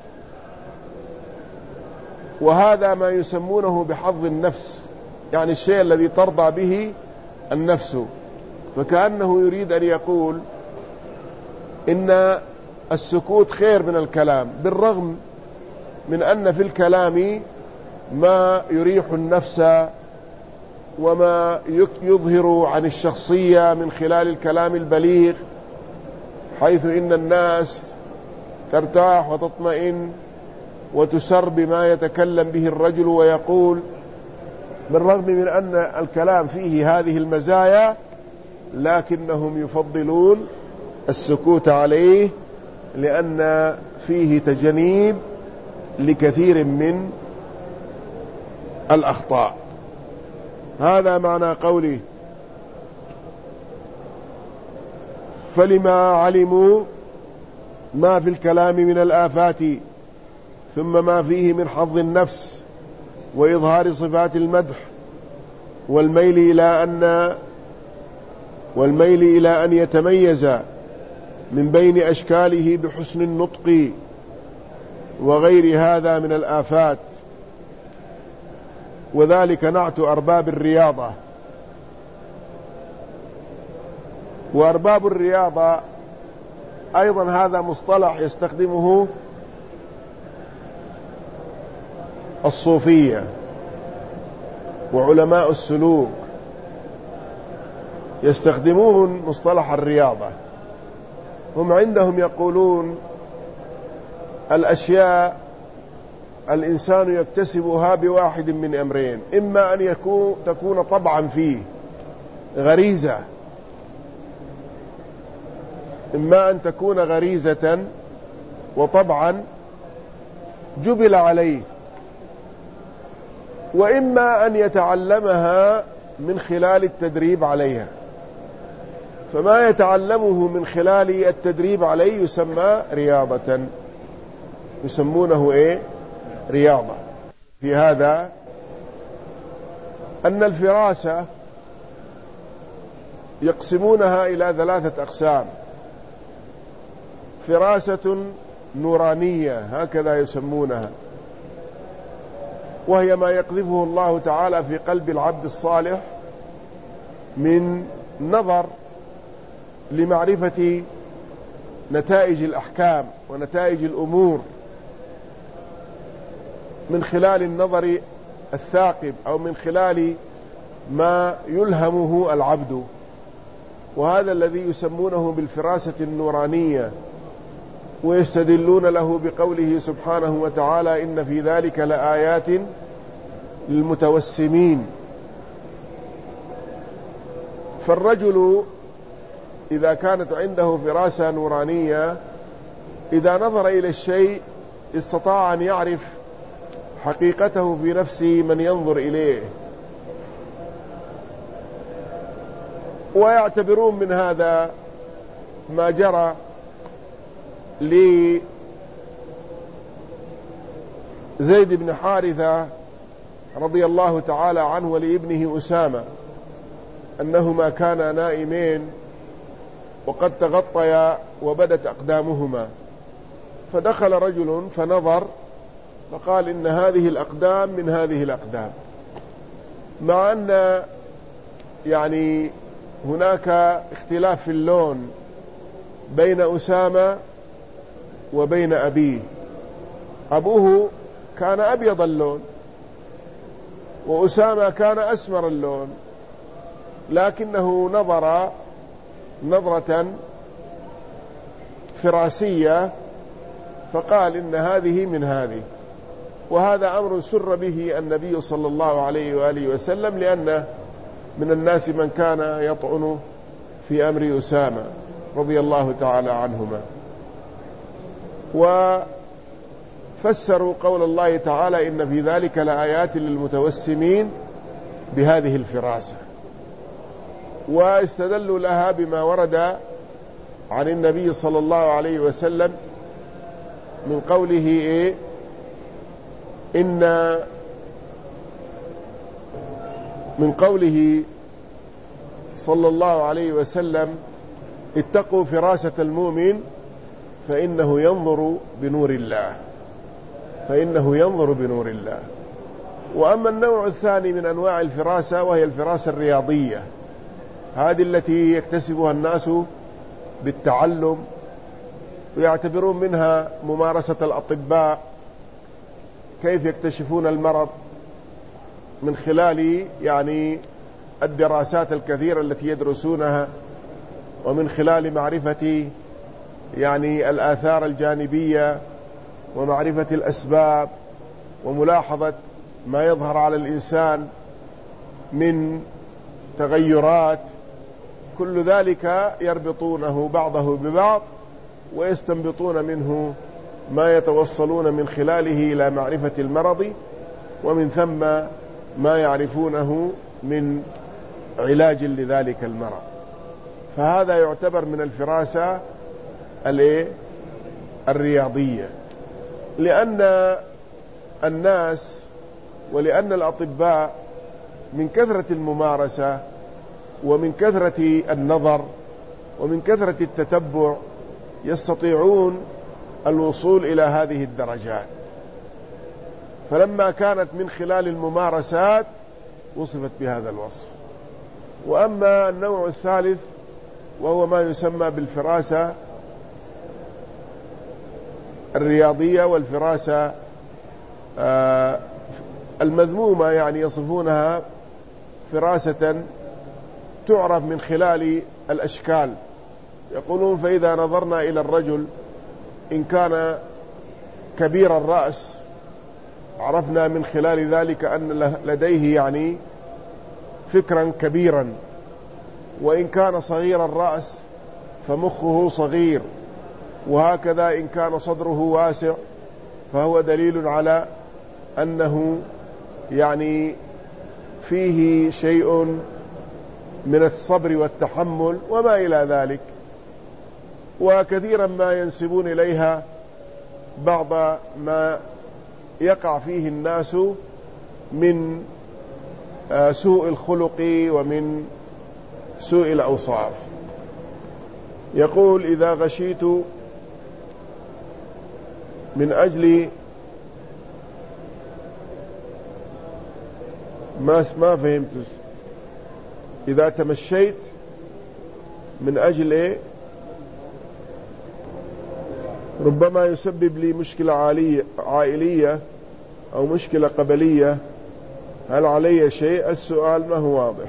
وهذا ما يسمونه بحظ النفس، يعني الشيء الذي ترضى به النفس. فكأنه يريد أن يقول إن السكوت خير من الكلام، بالرغم من أن في الكلام ما يريح النفس وما يظهر عن الشخصية من خلال الكلام البليغ، حيث إن الناس ترتاح وتطمئن وتسر بما يتكلم به الرجل ويقول، بالرغم من أن الكلام فيه هذه المزايا، لكنهم يفضلون السكوت عليه لأن فيه تجنيب لكثير من الأخطاء. هذا معنى قوله: فلما علموا ما في الكلام من الآفات، ثم ما فيه من حظ النفس وإظهار صفات المدح، والميل إلى أن والميل إلى أن يتميز من بين أشكاله بحسن النطق وغير هذا من الآفات، وذلك نعت أرباب الرياضة. وأرباب الرياضة أيضا هذا مصطلح يستخدمه الصوفية وعلماء السلوك، يستخدمون مصطلح الرياضة. هم عندهم يقولون الأشياء الإنسان يكتسبها بواحد من أمرين: إما أن يكون تكون طبعا فيه غريزة، إما أن تكون غريزة وطبعا جبل عليه، وإما أن يتعلمها من خلال التدريب عليها. فما يتعلمه من خلال التدريب عليه يسمى رياضة، يسمونه إيه؟ رياضة. في هذا أن الفراسة يقسمونها إلى ثلاثة أقسام: فراسة نورانية، هكذا يسمونها، وهي ما يقذفه الله تعالى في قلب العبد الصالح من نظر لمعرفة نتائج الأحكام ونتائج الأمور من خلال النظر الثاقب، أو من خلال ما يلهمه العبد، وهذا الذي يسمونه بالفراسة النورانية. ويستدلون له بقوله سبحانه وتعالى إن في ذلك لآيات للمتوسمين. فالرجل إذا كانت عنده فراسة نورانية إذا نظر إلى الشيء استطاع أن يعرف حقيقته في نفس من ينظر إليه، ويعتبرون من هذا ما جرى لزيد بن حارثة رضي الله تعالى عنه ولابنه أسامة أنهما كانا نائمين وقد تغطيا وبدت أقدامهما، فدخل رجل فنظر فقال إن هذه الأقدام من هذه الأقدام، مع أن يعني هناك اختلاف في اللون بين أسامة وبين أبيه. أبوه كان أبيض اللون وأسامة كان أسمر اللون، لكنه نظر نظرة فراسية فقال إن هذه من هذه، وهذا أمر سر به النبي صلى الله عليه وآله وسلم، لأنه من الناس من كان يطعن في أمر أسامة رضي الله تعالى عنهما. وفسروا قول الله تعالى إن في ذلك لآيات للمتوسمين بهذه الفراسة، واستدلوا لها بما ورد عن النبي صلى الله عليه وسلم من قوله إيه إن من قوله صلى الله عليه وسلم اتقوا فراسة المؤمن فإنه ينظر بنور الله فإنه ينظر بنور الله. وأما النوع الثاني من أنواع الفراسة وهي الفراسة الرياضية، هذه التي يكتسبها الناس بالتعلم ويعتبرون منها ممارسة الأطباء، كيف يكتشفون المرض من خلال يعني الدراسات الكثيرة التي يدرسونها، ومن خلال معرفة يعني الآثار الجانبية ومعرفة الأسباب وملاحظة ما يظهر على الإنسان من تغيرات، كل ذلك يربطونه بعضه ببعض ويستنبطون منه ما يتوصلون من خلاله إلى معرفة المرض، ومن ثم ما يعرفونه من علاج لذلك المرض. فهذا يعتبر من الفراسة الرياضية، لأن الناس ولأن الأطباء من كثرة الممارسة ومن كثرة النظر ومن كثرة التتبع يستطيعون الوصول إلى هذه الدرجات، فلما كانت من خلال الممارسات وصفت بهذا الوصف. وأما النوع الثالث وهو ما يسمى بالفراسة الرياضية والفراسة المذمومة، يعني يصفونها فراسة تعرف من خلال الأشكال. يقولون فإذا نظرنا إلى الرجل إن كان كبير الرأس عرفنا من خلال ذلك أن لديه يعني فكرا كبيرا، وإن كان صغير الرأس فمخه صغير، وهكذا إن كان صدره واسع فهو دليل على أنه يعني فيه شيء من الصبر والتحمل وما إلى ذلك. وكثيرا ما ينسبون إليها بعض ما يقع فيه الناس من سوء الخلق ومن سوء الأوصاف. يقول إذا غشيت من أجل ما ما فهمت إذا تمشيت من أجل إيه ربما يسبب لي مشكلة عائلية أو مشكلة قبلية، هل علي شيء؟ السؤال ما هو واضح،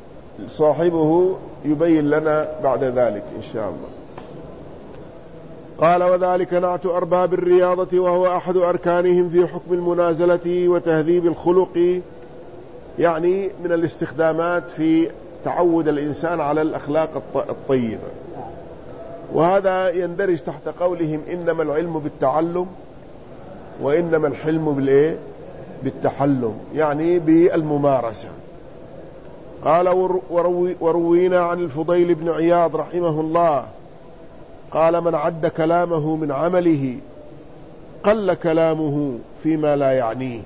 صاحبه يبين لنا بعد ذلك إن شاء الله. قال وذلك نعت أرباب الرياضة وهو أحد أركانهم في حكم المنازلة وتهذيب الخلق، يعني من الاستخدامات في تعود الإنسان على الأخلاق الطيبة. وهذا يندرج تحت قولهم إنما العلم بالتعلم وإنما الحلم بالإيه؟ بالتحلم، يعني بالممارسة. قال وروي وروينا عن الفضيل بن عياض رحمه الله قال من عد كلامه من عمله قل كلامه فيما لا يعنيه.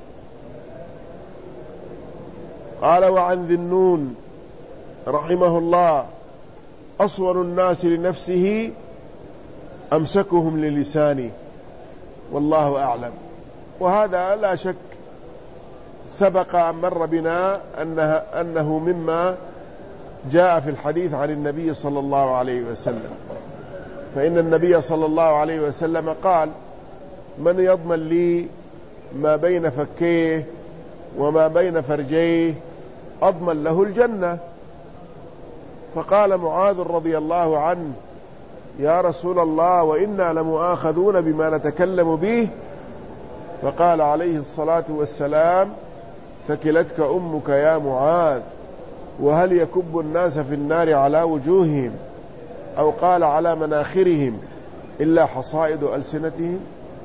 قال وعن ذي النون رحمه الله أصون الناس لنفسه أمسكهم للسانه والله أعلم. وهذا لا شك سبق أن مر بنا أنها أنه مما جاء في الحديث عن النبي صلى الله عليه وسلم، فإن النبي صلى الله عليه وسلم قال من يضمن لي ما بين فكيه وما بين فرجيه أضمن له الجنة. فقال معاذ رضي الله عنه يا رسول الله وإنا لمؤاخذون بما نتكلم به، فقال عليه الصلاة والسلام فكلتك أمك يا معاذ، وهل يكب الناس في النار على وجوههم أو قال على مناخرهم إلا حصائد ألسنتهم.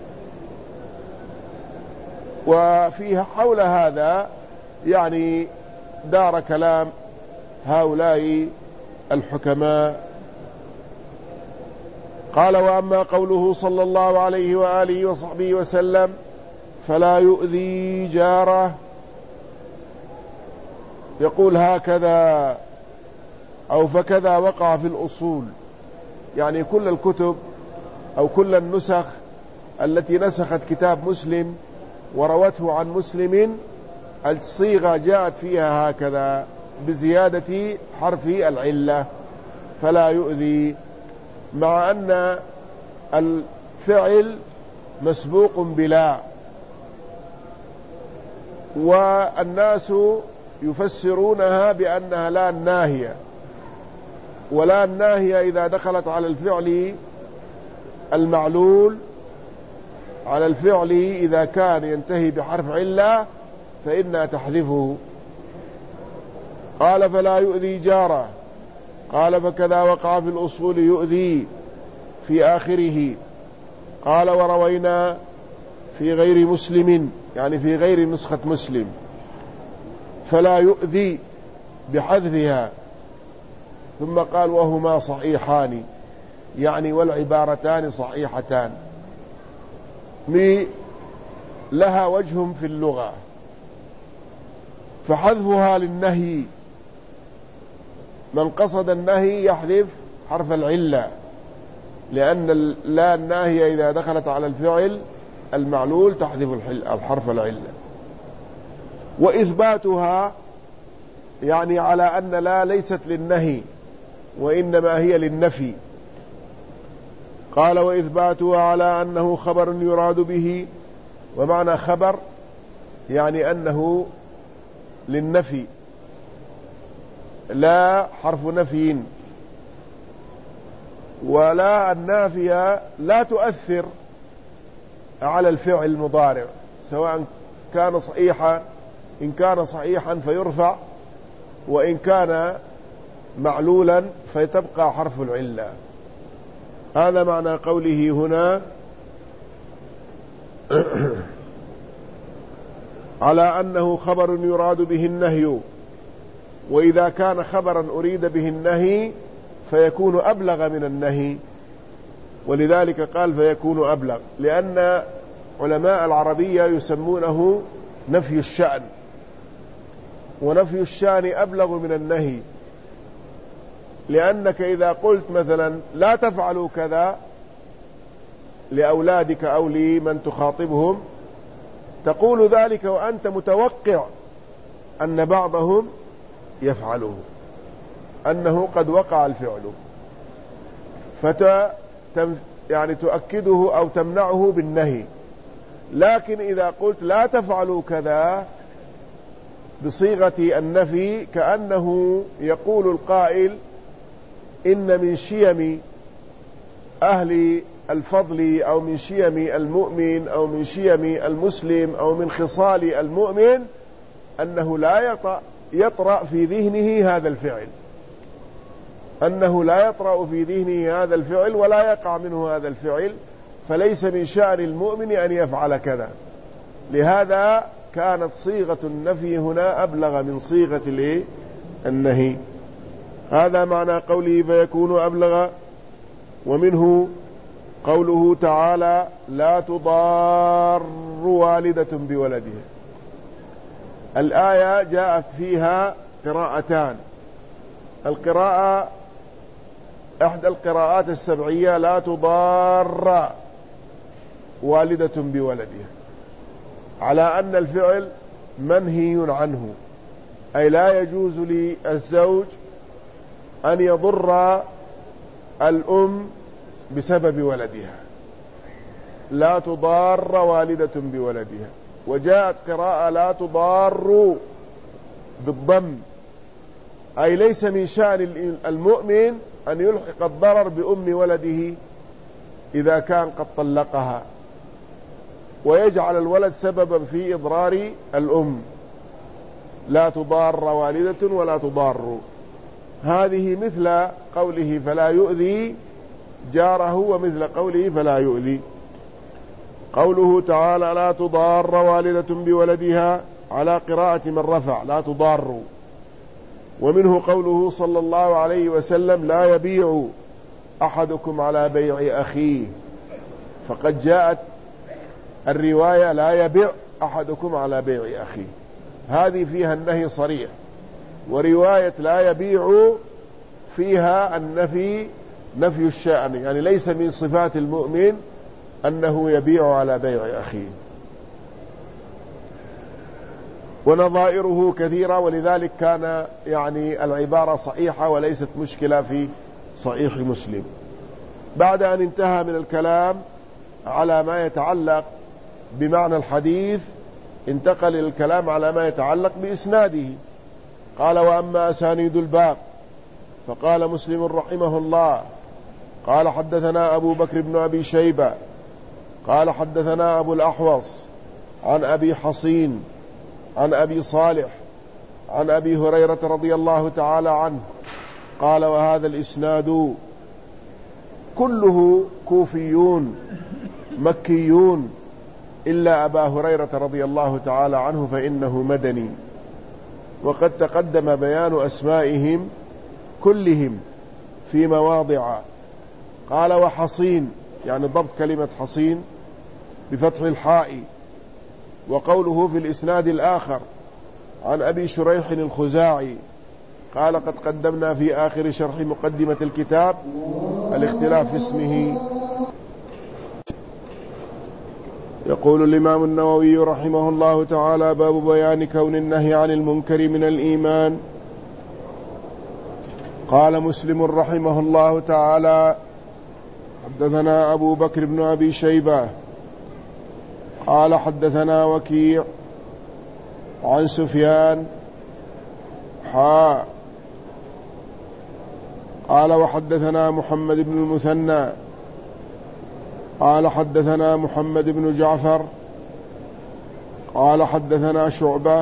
وفيها حول هذا يعني دار كلام هؤلاء الحكماء. قال وأما قوله صلى الله عليه وآله وصحبه وسلم فلا يؤذي جاره، يقول هكذا أو فكذا وقع في الأصول، يعني كل الكتب أو كل النسخ التي نسخت كتاب مسلم وروته عن مسلم الصيغة جاءت فيها هكذا بزيادة حرف العلة فلا يؤذي، مع أن الفعل مسبوق بلا، والناس يفسرونها بأنها لا الناهية، ولا الناهية إذا دخلت على الفعل المعلول على الفعل إذا كان ينتهي بحرف علة فإنها تحذفه. قال فلا يؤذي جاره، قال فكذا وقع في الأصول يؤذي في آخره. قال وروينا في غير مسلم، يعني في غير نسخة مسلم، فلا يؤذي بحذفها، ثم قال وهما صحيحان، يعني والعبارتان صحيحتان لها وجه في اللغة، فحذفها للنهي، من قصد النهي يحذف حرف العلة، لأن لا الناهية إذا دخلت على الفعل المعلول تحذف الحرف العلة. وإثباتها يعني على أن لا ليست للنهي وإنما هي للنفي. قال وإثباتها على أنه خبر يراد به، ومعنى خبر يعني أنه للنفي لا حرف نفي، ولا النافية لا تؤثر على الفعل المضارع سواء كان صحيحا، إن كان صحيحا فيرفع، وإن كان معلولا فتبقى حرف العلة. هذا معنى قوله هنا على أنه خبر يراد به النهي، وإذا كان خبرا أريد به النهي فيكون أبلغ من النهي، ولذلك قال فيكون أبلغ، لأن علماء العربية يسمونه نفي الشأن، ونفي الشأن أبلغ من النهي، لأنك إذا قلت مثلا لا تفعلوا كذا لأولادك أو لمن تخاطبهم تقول ذلك وأنت متوقع أن بعضهم يفعله، أنه قد وقع الفعل، فت يعني تؤكده أو تمنعه بالنهي. لكن إذا قلت لا تفعلوا كذا بصيغة النفي كأنه يقول القائل إن من شيم أهل الفضل أو من شيم المؤمن أو من شيم المسلم أو من خصال المؤمن أنه لا يطرأ في ذهنه هذا الفعل، أنه لا يطرأ في ذهنه هذا الفعل ولا يقع منه هذا الفعل، فليس من شأن المؤمن أن يفعل كذا. لهذا كانت صيغة النفي هنا أبلغ من صيغة النهي. هذا معنى قوله فيكون أبلغ. ومنه قوله تعالى لا تضار والدة بولدها. الآية جاءت فيها قراءتان. القراءة إحدى القراءات السبعية لا تضار والدة بولدها، على أن الفعل منهي عنه، أي لا يجوز للزوج أن يضر الأم بسبب ولدها، لا تضار والدة بولدها. وجاءت قراءة لا تضار بالضم، أي ليس من شأن المؤمن أن يلحق الضرر بأم ولده إذا كان قد طلقها ويجعل الولد سببا في إضرار الأم. لا تضار والدة ولا تضار، هذه مثل قوله فلا يؤذي جاره ومثل قوله فلا يؤذي. قوله تعالى لا تضار والدة بولدها على قراءة من رفع لا تضار. ومنه قوله صلى الله عليه وسلم لا يبيع أحدكم على بيع أخيه، فقد جاءت الرواية لا يبيع أحدكم على بيع أخيه، هذه فيها النهي صريح. ورواية لا يبيع فيها النفي، نفي الشأن، يعني ليس من صفات المؤمن أنه يبيع على بيع أخيه. ونظائره كثيرة، ولذلك كان يعني العبارة صحيحة وليست مشكلة في صحيح مسلم. بعد أن انتهى من الكلام على ما يتعلق بمعنى الحديث انتقل الكلام على ما يتعلق بإسناده. قال وأما أسانيد الباب فقال مسلم رحمه الله قال حدثنا أبو بكر بن أبي شيبة قال حدثنا أبو الأحوص عن أبي حصين عن أبي صالح عن أبي هريرة رضي الله تعالى عنه قال وهذا الإسناد كله كوفيون مكيون إلا أبا هريرة رضي الله تعالى عنه فإنه مدني. وقد تقدم بيان أسمائهم كلهم في مواضع. قال وحصين، يعني ضبط كلمة حصين بفتح الحاء. وقوله في الإسناد الآخر عن أبي شريح الخزاعي قال قد قدمنا في آخر شرح مقدمة الكتاب الاختلاف في اسمه. يقول الإمام النووي رحمه الله تعالى باب بيان كون النهي عن المنكر من الإيمان. قال مسلم رحمه الله تعالى حدثنا أبو بكر بن أبي شيبة قال حدثنا وكيع عن سفيان حا قال وحدثنا محمد بن المثنى قال حدثنا محمد بن جعفر قال حدثنا شعبة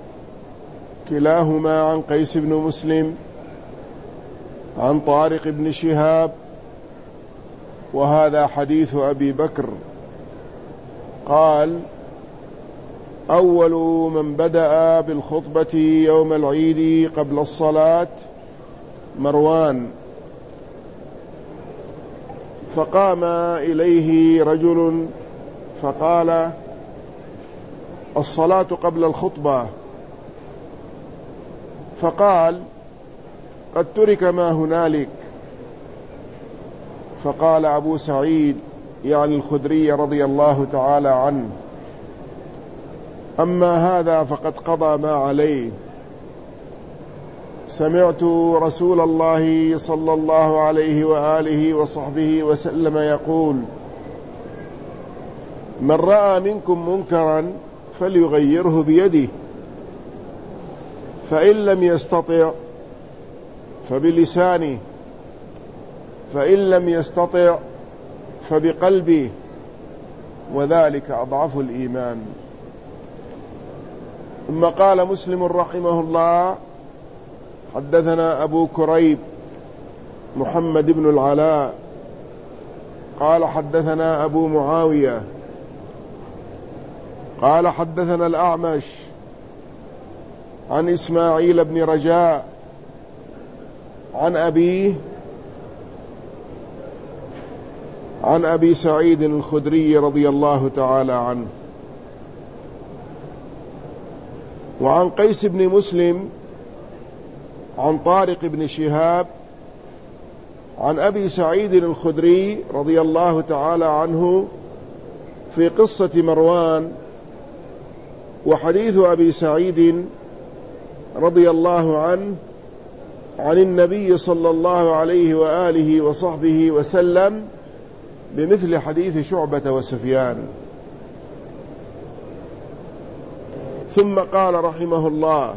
كلاهما عن قيس بن مسلم عن طارق بن شهاب وهذا حديث أبي بكر. قال أول من بدأ بالخطبة يوم العيد قبل الصلاة مروان، فقام إليه رجل فقال الصلاة قبل الخطبة، فقال قد ترك ما هنالك. فقال أبو سعيد يعني الخدري رضي الله تعالى عنه أما هذا فقد قضى ما عليه. سمعت رسول الله صلى الله عليه وآله وصحبه وسلم يقول من رأى منكم منكرا فليغيره بيده فإن لم يستطع فبلسانه فإن لم يستطع فبقلبه، وذلك أضعف الإيمان. ثم قال مسلم رحمه الله: حدثنا أبو كريب محمد بن العلاء قال حدثنا أبو معاوية قال حدثنا الأعمش عن إسماعيل بن رجاء عن أبيه عن أبي سعيد الخدري رضي الله تعالى عنه، وعن قيس بن مسلم عن طارق بن شهاب عن أبي سعيد الخدري رضي الله تعالى عنه في قصة مروان. وحديث أبي سعيد رضي الله عنه عن النبي صلى الله عليه وآله وصحبه وسلم بمثل حديث شعبة وسفيان. ثم قال رحمه الله: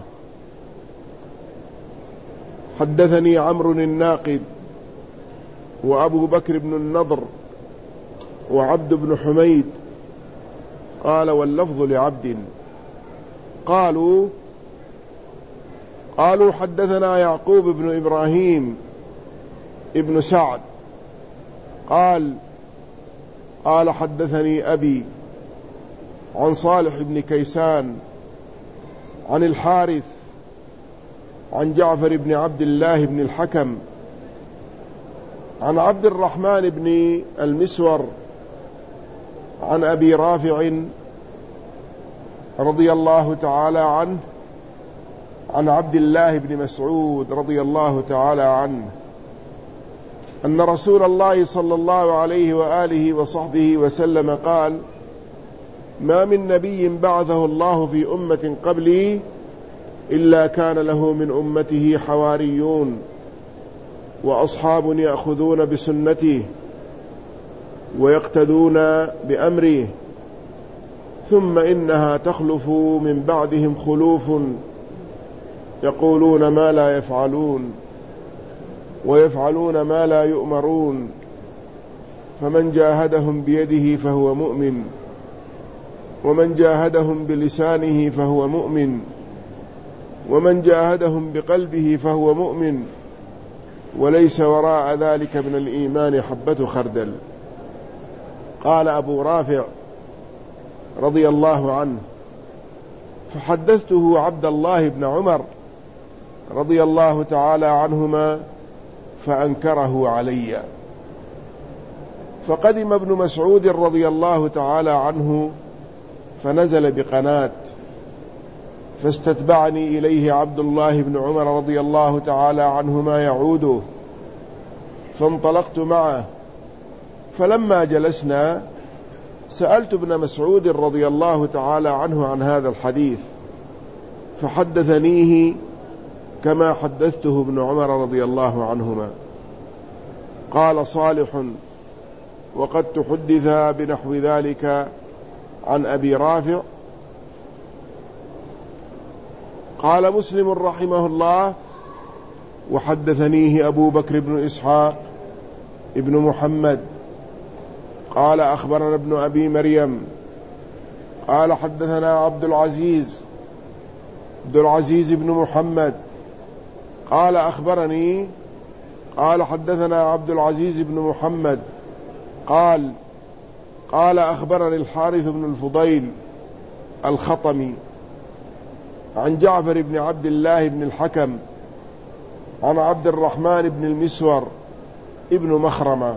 حدثني عمرو الناقد وأبو بكر بن النضر وعبد بن حميد قال: واللفظ لعبد. قالوا قالوا حدثنا يعقوب بن إبراهيم ابن سعد قال قال حدثني أبي عن صالح بن كيسان عن الحارث عن جعفر بن عبد الله بن الحكم عن عبد الرحمن بن المسور عن أبي رافع رضي الله تعالى عنه عن عبد الله بن مسعود رضي الله تعالى عنه أن رسول الله صلى الله عليه وآله وصحبه وسلم قال: ما من نبي بعثه الله في أمة قبلي إلا كان له من أمته حواريون وأصحاب يأخذون بسنته ويقتدون بأمره، ثم إنها تخلف من بعدهم خلوف يقولون ما لا يفعلون ويفعلون ما لا يؤمرون، فمن جاهدهم بيده فهو مؤمن، ومن جاهدهم بلسانه فهو مؤمن، ومن جاهدهم بقلبه فهو مؤمن، وليس وراء ذلك من الإيمان حبة خردل. قال أبو رافع رضي الله عنه: فحدثته عبد الله بن عمر رضي الله تعالى عنهما فأنكره علي. فقدم ابن مسعود رضي الله تعالى عنه فنزل بقناة، فاستتبعني إليه عبد الله بن عمر رضي الله تعالى عنهما يعوده، فانطلقت معه، فلما جلسنا سألت ابن مسعود رضي الله تعالى عنه عن هذا الحديث، فحدثنيه كما حدثته ابن عمر رضي الله عنهما. قال صالح: وقد تحدث بنحو ذلك عن أبي رافع. قال مسلم رحمه الله: وحدثنيه أبو بكر بن إسحاق ابن محمد قال أخبرنا ابن أبي مريم قال حدثنا عبد العزيز عبد العزيز بن محمد قال أخبرني قال حدثنا عبد العزيز بن محمد قال قال أخبرني الحارث بن الفضيل الخطمي عن جعفر بن عبد الله بن الحكم عن عبد الرحمن بن المسور ابن مخرمة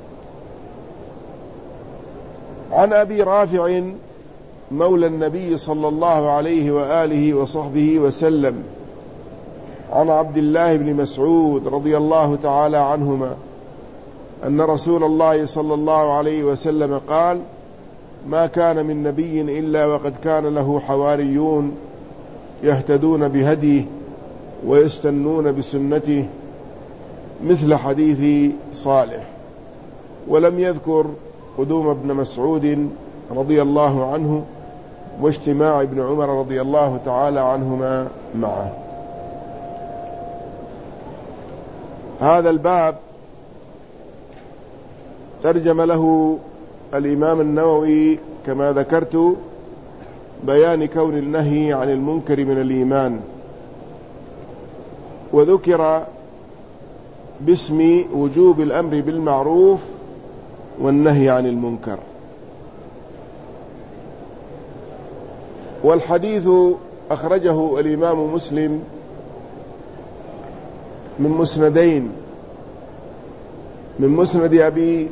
عن أبي رافع مولى النبي صلى الله عليه وآله وصحبه وسلم عن عبد الله بن مسعود رضي الله تعالى عنهما أن رسول الله صلى الله عليه وسلم قال: ما كان من نبي إلا وقد كان له حواريون يهتدون بهديه ويستنون بسنته، مثل حديث صالح. ولم يذكر قدوم ابن مسعود رضي الله عنه واجتماع ابن عمر رضي الله تعالى عنهما معه. هذا الباب ترجم له الإمام النووي كما ذكرت بيان كون النهي عن المنكر من الإيمان، وذكر باسم وجوب الأمر بالمعروف والنهي عن المنكر. والحديث أخرجه الإمام مسلم من مسندين، من مسند أبي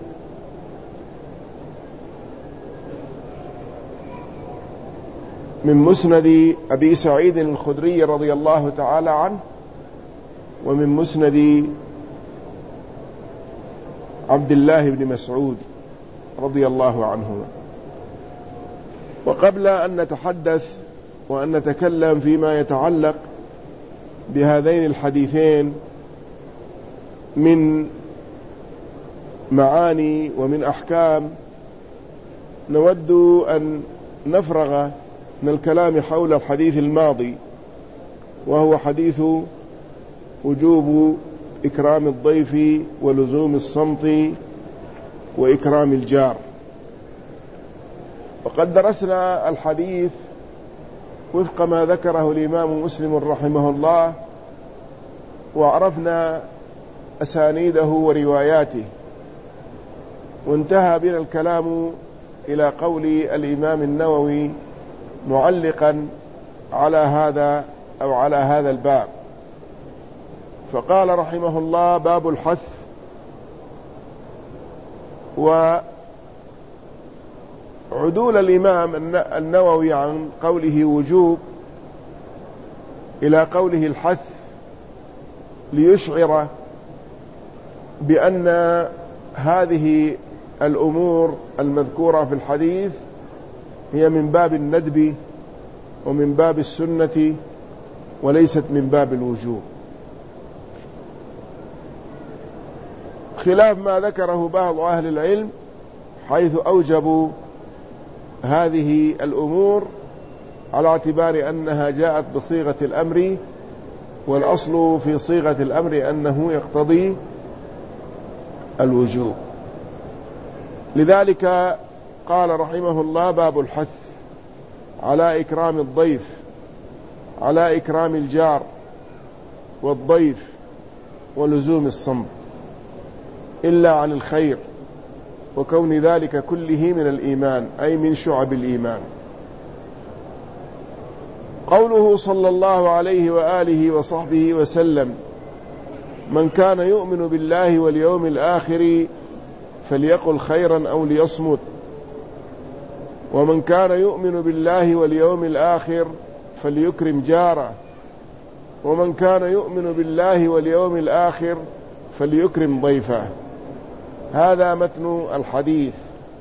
من مسند أبي سعيد الخدري رضي الله تعالى عنه، ومن مسند عبد الله بن مسعود رضي الله عنهما. وقبل أن نتحدث وأن نتكلم فيما يتعلق بهذين الحديثين من معاني ومن أحكام، نود أن نفرغ من الكلام حول الحديث الماضي، وهو حديث وجوب إكرام الضيف ولزوم الصمت وإكرام الجار. وقد درسنا الحديث وفق ما ذكره الإمام مسلم رحمه الله، وعرفنا أسانيده ورواياته، وانتهى بنا الكلام إلى قول الإمام النووي معلقا على هذا أو على هذا الباب، فقال رحمه الله: باب الحث. وعدول الإمام النووي عن قوله وجوب إلى قوله الحث ليشعر بأن هذه الأمور المذكورة في الحديث هي من باب الندب ومن باب السنة وليست من باب الوجوب، خلاف ما ذكره بعض أهل العلم حيث أوجبوا هذه الأمور على اعتبار أنها جاءت بصيغة الأمر، والأصل في صيغة الأمر أنه يقتضي الوجوب. لذلك قال رحمه الله: باب الحث على إكرام الضيف، على إكرام الجار والضيف، ولزوم الصمت إلا عن الخير، وكون ذلك كله من الإيمان، أي من شعب الإيمان. قوله صلى الله عليه وآله وصحبه وسلم: من كان يؤمن بالله واليوم الآخر فليقل خيرا أو ليصمت، ومن كان يؤمن بالله واليوم الآخر فليكرم جاره، ومن كان يؤمن بالله واليوم الآخر فليكرم ضيفه. هذا متن الحديث.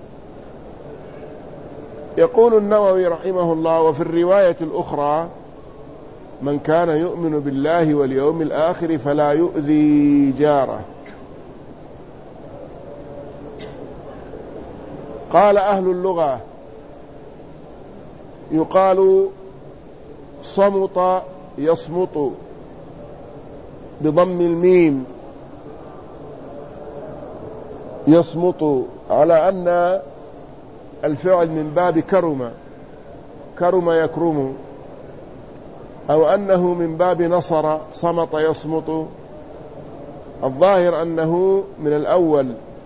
يقول النووي رحمه الله: وفي الرواية الأخرى: من كان يؤمن بالله واليوم الآخر فلا يؤذي جاره. قال أهل اللغة: يقال صمت يصمت بضم الميم، يصمت، على أن الفعل من باب كرم، كرم يكرم، أو أنه من باب نصر، صمت يصمت. الظاهر أنه من الأول.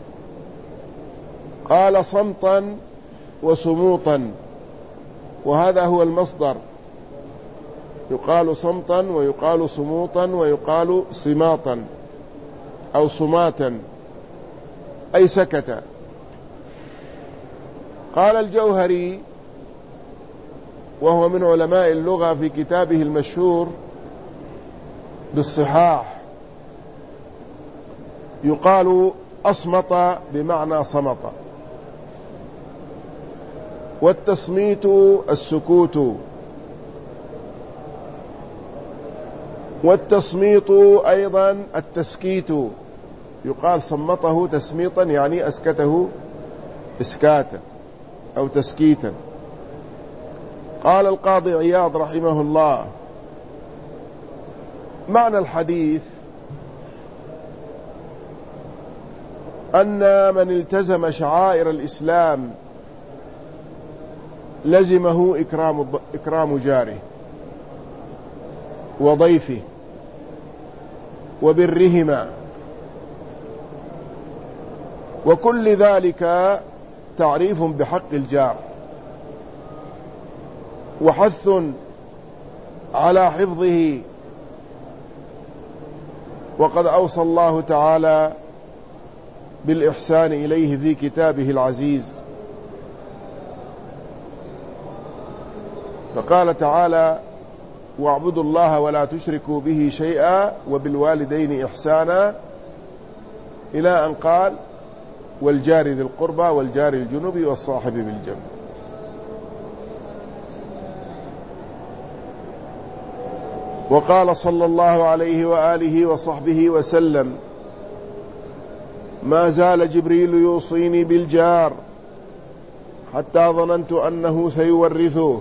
قال صمتا وصموتا، وهذا هو المصدر، يقال صمتا ويقال صموتا ويقال صماتا أو صماتا، أي سكت. قال الجوهري وهو من علماء اللغة في كتابه المشهور بالصحاح: يقال أصمت بمعنى صمت، والتصميت السكوت، والتصميت أيضا التسكيت، يقال صمته تسميطا يعني أسكته إسكاتا أو تسكيتا. قال القاضي عياض رحمه الله: معنى الحديث أن من التزم شعائر الإسلام لزمه إكرام, إكرام جاره وضيفه وبرهما، وكل ذلك تعريف بحق الجار وحث على حفظه. وقد أوصى الله تعالى بالإحسان إليه في كتابه العزيز، فقال تعالى: واعبدوا الله ولا تشركوا به شيئا وبالوالدين إحسانا، إلى أن قال: والجار ذي القربى والجار الجنب والصاحب بالجنب. وقال صلى الله عليه وآله وصحبه وسلم: ما زال جبريل يوصيني بالجار حتى ظننت أنه سيورثه.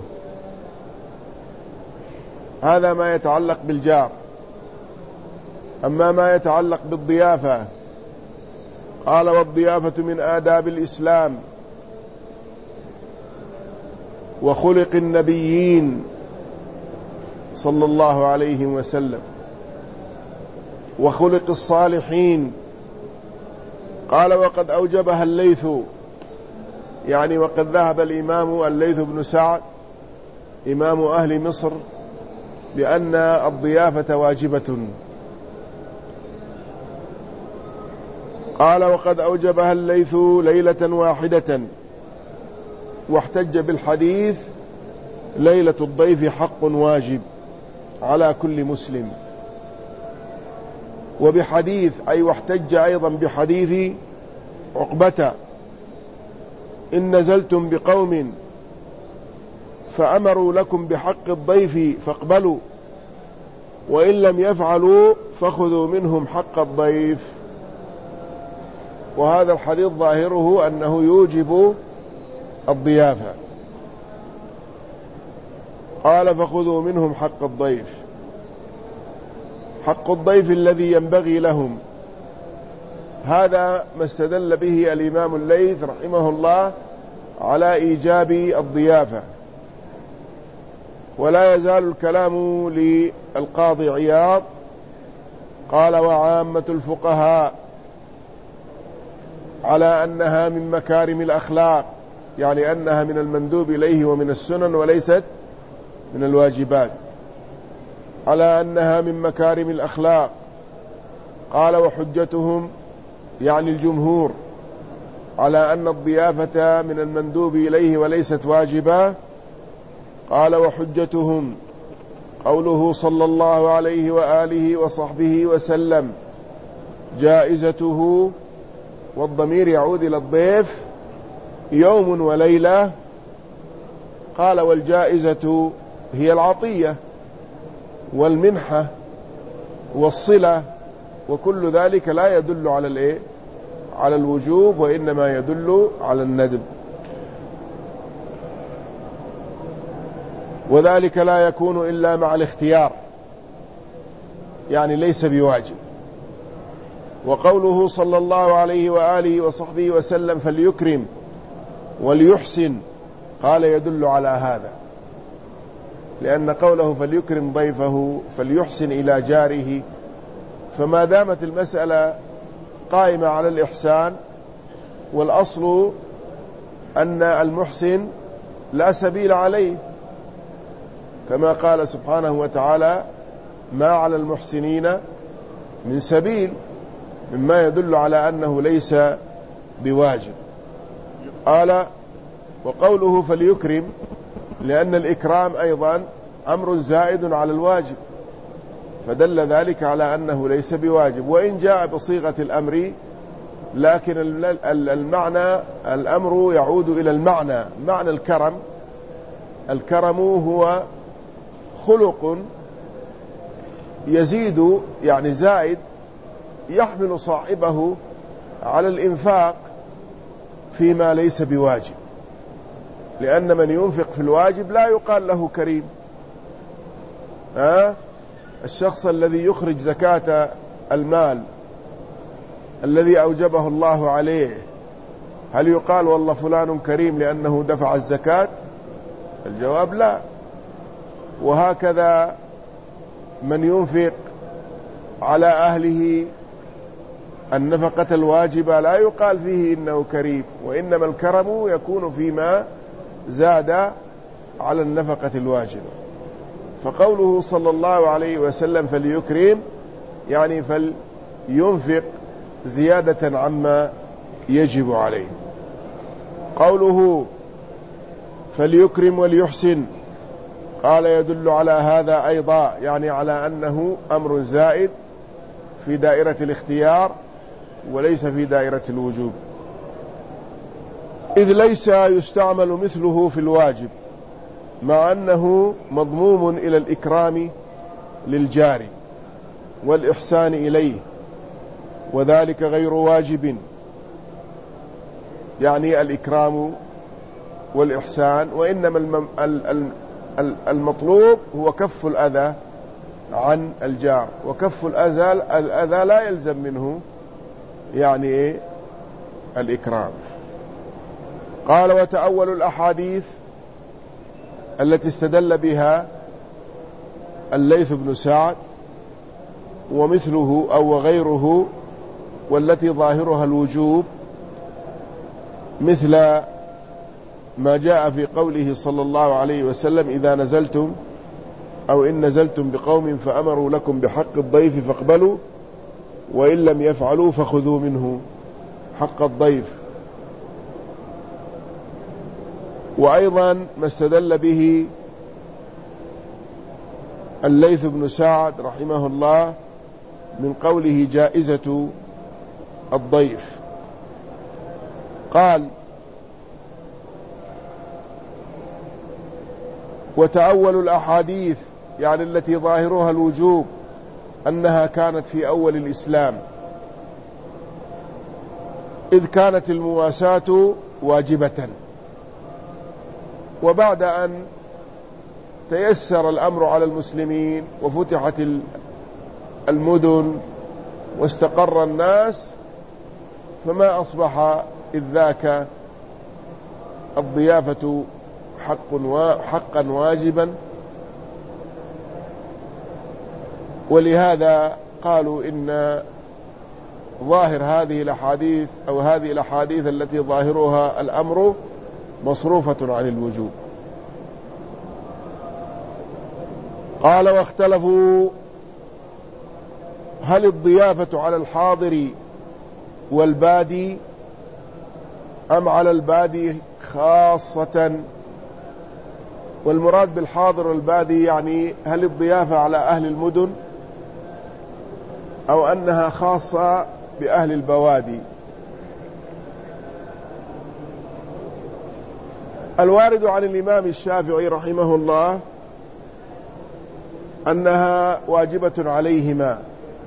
هذا ما يتعلق بالجار. أما ما يتعلق بالضيافة، قال: والضيافة من آداب الإسلام وخلق النبيين صلى الله عليه وسلم وخلق الصالحين. قال: وقد أوجبها الليث، يعني وقد ذهب الإمام الليث بن سعد إمام أهل مصر بأن الضيافة واجبة. قال: وقد أوجبها الليث ليلة واحدة، واحتج بالحديث: ليلة الضيف حق واجب على كل مسلم. وبحديث أي واحتج أيضا بحديث عقبة: إن نزلتم بقوم فأمروا لكم بحق الضيف فاقبلوا، وإن لم يفعلوا فخذوا منهم حق الضيف. وهذا الحديث ظاهره أنه يوجب الضيافة. قال: فخذوا منهم حق الضيف. حق الضيف الذي ينبغي لهم، هذا ما استدل به الإمام الليث رحمه الله على إيجاب الضيافة. ولا يزال الكلام للقاضي عياض قال: وعامة الفقهاء على أنها من مكارم الأخلاق، يعني أنها من المندوب إليه ومن السنن وليست من الواجبات، على أنها من مكارم الأخلاق. قال: وحجتهم، يعني الجمهور، على أن الضيافة من المندوب إليه وليست واجبة. قال: وحجتهم قوله صلى الله عليه وآله وصحبه وسلم: جائزته، والضمير يعود إلى الضيف، يوم وليلة. قال: والجائزة هي العطية والمنحة والصلة، وكل ذلك لا يدل على الايه على الوجوب، وإنما يدل على الندب، وذلك لا يكون إلا مع الاختيار، يعني ليس بواجب. وقوله صلى الله عليه وآله وصحبه وسلم: فليكرم وليحسن، قال: يدل على هذا، لأن قوله فليكرم ضيفه فليحسن إلى جاره، فما دامت المسألة قائمة على الإحسان، والأصل أن المحسن لا سبيل عليه، كما قال سبحانه وتعالى: ما على المحسنين من سبيل، مما يدل على أنه ليس بواجب. قال: وقوله فليكرم، لأن الإكرام أيضا أمر زائد على الواجب، فدل ذلك على أنه ليس بواجب، وإن جاء بصيغة الأمر، لكن المعنى الأمر يعود إلى المعنى، معنى الكرم. الكرم هو خلق يزيد، يعني زائد، يحمل صاحبه على الإنفاق فيما ليس بواجب، لأن من ينفق في الواجب لا يقال له كريم. ها؟ الشخص الذي يخرج زكاة المال الذي أوجبه الله عليه، هل يقال والله فلان كريم لأنه دفع الزكاة؟ الجواب لا. وهكذا من ينفق على أهله النفقة الواجبة لا يقال فيه إنه كريم، وإنما الكرم يكون فيما زاد على النفقة الواجبة. فقوله صلى الله عليه وسلم فليكرم يعني فلينفق زيادة عما يجب عليه. قوله فليكرم وليحسن قال يدل على هذا أيضا، يعني على أنه أمر زائد في دائرة الاختيار وليس في دائرة الوجوب، إذ ليس يستعمل مثله في الواجب، مع أنه مضموم إلى الإكرام للجار والإحسان إليه، وذلك غير واجب، يعني الإكرام والإحسان، وإنما المطلوب هو كف الأذى عن الجار، وكف الأذى الأذى لا يلزم منه يعني إيه الإكرام. قال وتأول الأحاديث التي استدل بها الليث بن سعد ومثله أو غيره، والتي ظاهرها الوجوب، مثل ما جاء في قوله صلى الله عليه وسلم إذا نزلتم أو إن نزلتم بقوم فأمروا لكم بحق الضيف فاقبلوا وإن لم يفعلوا فخذوا منه حق الضيف. وأيضا ما استدل به الليث بن سعد رحمه الله من قوله جائزة الضيف، قال وتأول الأحاديث يعني التي ظاهرها الوجوب أنها كانت في أول الإسلام، إذ كانت المواساة واجبة، وبعد أن تيسر الأمر على المسلمين وفتحت المدن واستقر الناس، فما أصبح إذ ذاك الضيافة حق حقا واجبا. ولهذا قالوا إن ظاهر هذه الأحاديث أو هذه الأحاديث التي ظاهرها الأمر مصروفة عن الوجوب. قال واختلفوا هل الضيافة على الحاضر والبادي أم على البادي خاصة؟ والمراد بالحاضر والبادي يعني هل الضيافة على أهل المدن أو أنها خاصة بأهل البوادي؟ الوارد عن الإمام الشافعي رحمه الله أنها واجبة عليهما،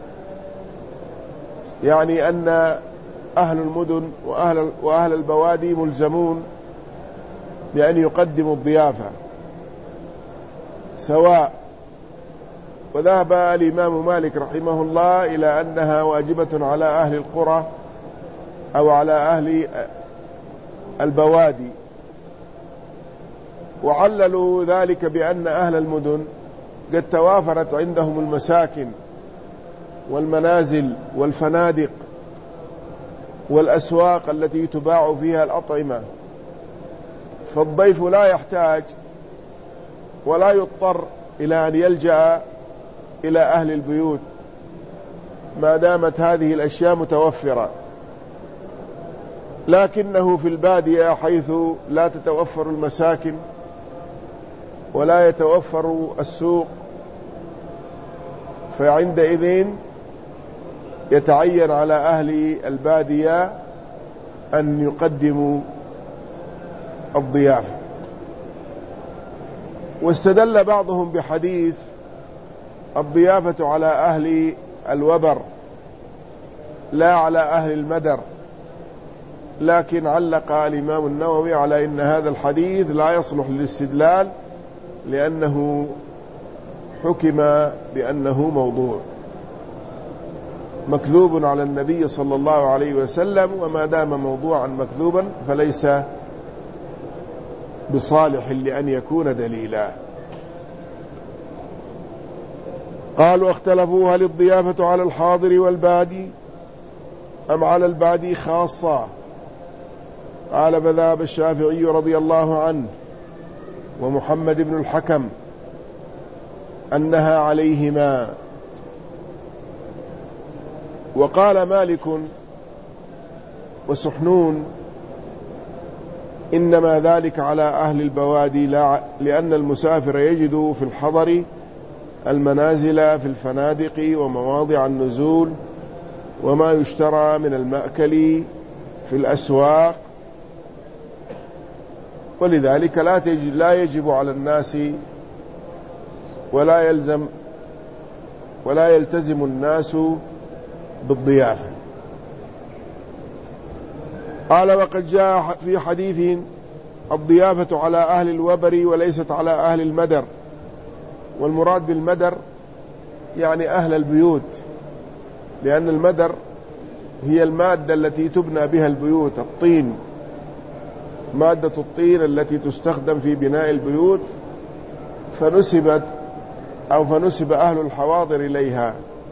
يعني أن أهل المدن وأهل, وأهل البوادي ملزمون بأن يقدموا الضيافة سواء. وذهب الإمام مالك رحمه الله إلى أنها واجبة على أهل القرى أو على أهل البوادي، وعللوا ذلك بأن أهل المدن قد توافرت عندهم المساكن والمنازل والفنادق والأسواق التي تباع فيها الأطعمة، فالضيف لا يحتاج ولا يضطر إلى أن يلجأ إلى أهل البيوت ما دامت هذه الأشياء متوفرة. لكنه في البادية حيث لا تتوفر المساكن ولا يتوفر السوق، فعندئذ يتعين على أهل البادية أن يقدموا الضيافة. واستدل بعضهم بحديث الضيافة على أهل الوبر لا على أهل المدر، لكن علق الإمام النووي على أن هذا الحديث لا يصلح للاستدلال لأنه حكم بأنه موضوع. مكذوب على النبي صلى الله عليه وسلم، وما دام موضوعا مكذوبا فليس بصالح لأن يكون دليلا. قالوا اختلفوا هل الضيافة على الحاضر والبادي أم على البادي خاصة؟ قال فذهب الشافعي رضي الله عنه ومحمد بن الحكم أنها عليهما، وقال مالك وسحنون إنما ذلك على أهل البوادي، لا لأن المسافر يجد في الحضر المنازل في الفنادق ومواضع النزول وما يشترى من المأكل في الأسواق، ولذلك لا يجب على الناس ولا يلزم ولا يلتزم الناس بالضيافة. قال وقد جاء في حديث الضيافة على أهل الوبر وليست على أهل المدر، والمراد بالمدر يعني أهل البيوت، لأن المدر هي المادة التي تبنى بها البيوت، الطين، مادة الطين التي تستخدم في بناء البيوت، فنسبت أو فنسب أهل الحواضر إليها.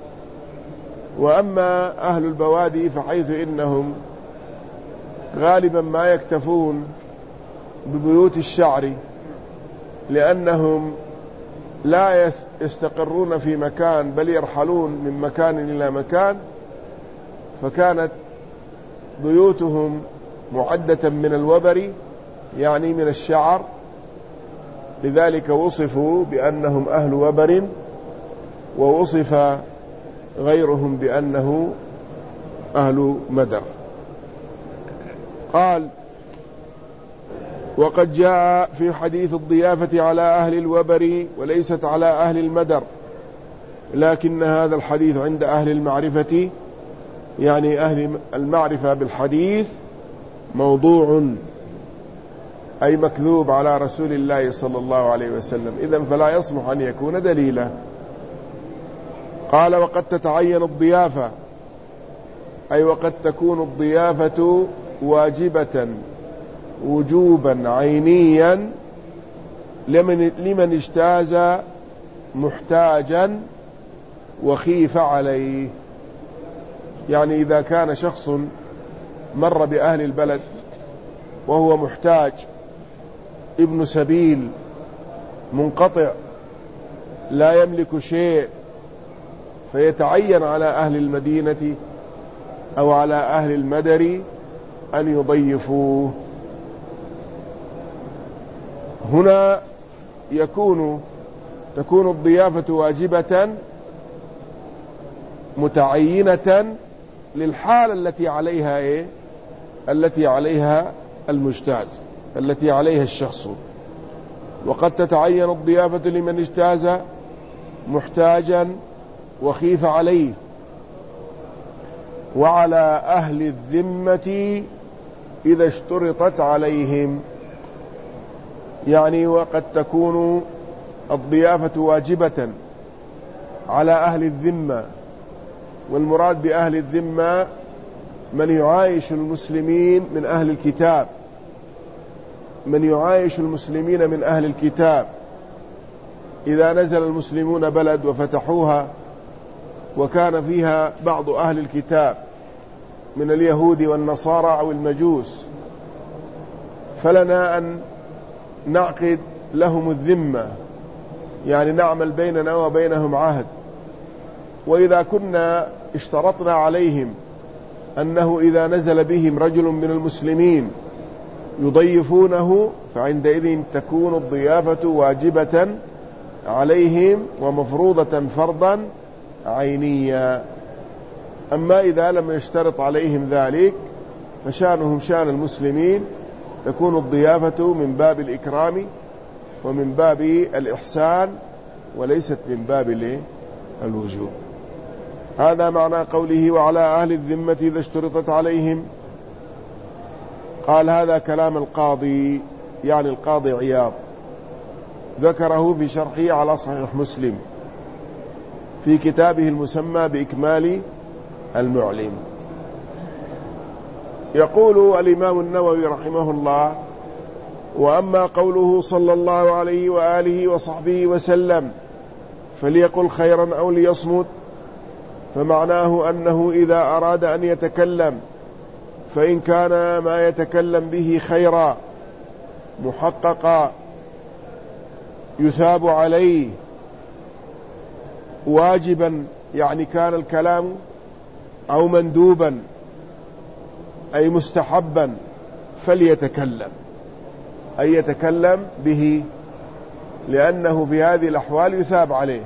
وأما أهل البوادي فحيث إنهم غالبا ما يكتفون ببيوت الشعر لأنهم لا يستقرون في مكان بل يرحلون من مكان إلى مكان، فكانت بيوتهم معدة من الوبر يعني من الشعر، لذلك وصفوا بأنهم أهل وبر، ووصف غيرهم بأنه أهل مدر. قال وقد جاء في حديث الضيافة على أهل الوبر وليست على أهل المدر، لكن هذا الحديث عند أهل المعرفة يعني أهل المعرفة بالحديث موضوع أي مكذوب على رسول الله صلى الله عليه وسلم، إذن فلا يصلح أن يكون دليلا. قال وقد تتعين الضيافة أي وقد تكون الضيافة واجبة وجوبا عينيا لمن, لمن اجتاز محتاجا وخيف عليه، يعني إذا كان شخص مر بأهل البلد وهو محتاج ابن سبيل منقطع لا يملك شيء، فيتعين على أهل المدينة أو على أهل المدر أن يضيفوه. هنا يكون تكون الضيافة واجبة متعينة للحالة التي عليها إيه؟ التي عليها المجتاز، التي عليها الشخص. وقد تتعين الضيافة لمن اجتاز محتاجا وخيف عليه، وعلى أهل الذمة إذا اشترطت عليهم، يعني وقد تكون الضيافة واجبة على أهل الذمة، والمراد بأهل الذمة من يعايش المسلمين من أهل الكتاب، من يعايش المسلمين من أهل الكتاب. إذا نزل المسلمون بلد وفتحوها وكان فيها بعض أهل الكتاب من اليهود والنصارى أو المجوس، فلنا أن نعقد لهم الذمة، يعني نعمل بيننا وبينهم عهد. وإذا كنا اشترطنا عليهم أنه إذا نزل بهم رجل من المسلمين يضيفونه، فعندئذ تكون الضيافة واجبة عليهم ومفروضة فرضا عينيا. أما إذا لم يشترط عليهم ذلك فشانهم شان المسلمين، تكون الضيافة من باب الإكرام ومن باب الإحسان وليست من باب الوجوب. هذا معنى قوله وعلى أهل الذمة إذا اشترطت عليهم. قال هذا كلام القاضي، يعني القاضي عياض، ذكره في شرحه على صحيح مسلم في كتابه المسمى بإكمال المعلم. يقول الإمام النووي رحمه الله: وأما قوله صلى الله عليه وآله وصحبه وسلم فليقل خيرا أو ليصمت، فمعناه أنه إذا أراد أن يتكلم فإن كان ما يتكلم به خيرا محققا يثاب عليه واجبا، يعني كان الكلام، أو مندوبا أي مستحبا، فليتكلم، أي يتكلم به، لأنه في هذه الأحوال يثاب عليه.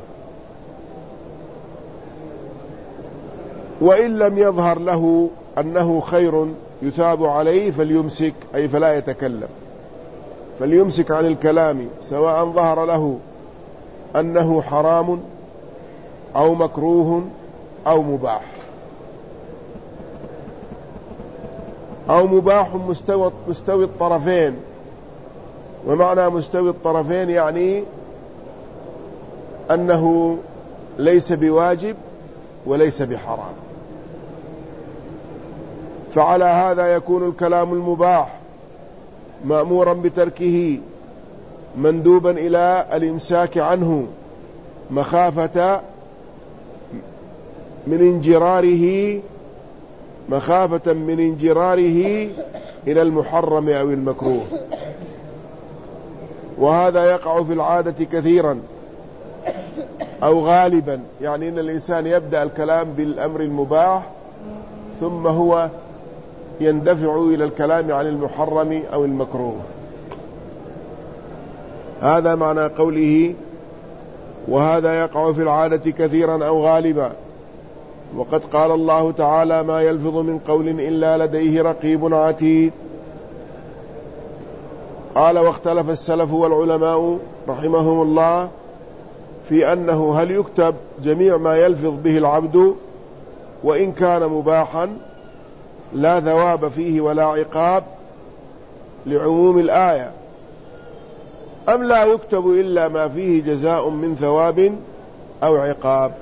وإن لم يظهر له أنه خير يثاب عليه فليمسك، أي فلا يتكلم، فليمسك عن الكلام، سواء ظهر له أنه حرام أو مكروه أو مباح، أو مباح مستوى, مستوي الطرفين. ومعنى مستوي الطرفين يعني أنه ليس بواجب وليس بحرام. فعلى هذا يكون الكلام المباح مأمورا بتركه، مندوبا إلى الإمساك عنه، مخافة من انجراره مخافة من انجراره إلى المحرم أو المكروه. وهذا يقع في العادة كثيرا أو غالبا، يعني أن الإنسان يبدأ الكلام بالأمر المباح ثم هو يندفع إلى الكلام عن المحرم أو المكروه. هذا معنى قوله: وهذا يقع في العادة كثيرا أو غالبا. وقد قال الله تعالى: ما يلفظ من قول إلا لديه رقيب عتيد. قال: واختلف السلف والعلماء رحمهم الله في أنه هل يكتب جميع ما يلفظ به العبد وإن كان مباحا لا ثواب فيه ولا عقاب لعموم الآية، أم لا يكتب إلا ما فيه جزاء من ثواب أو عقاب.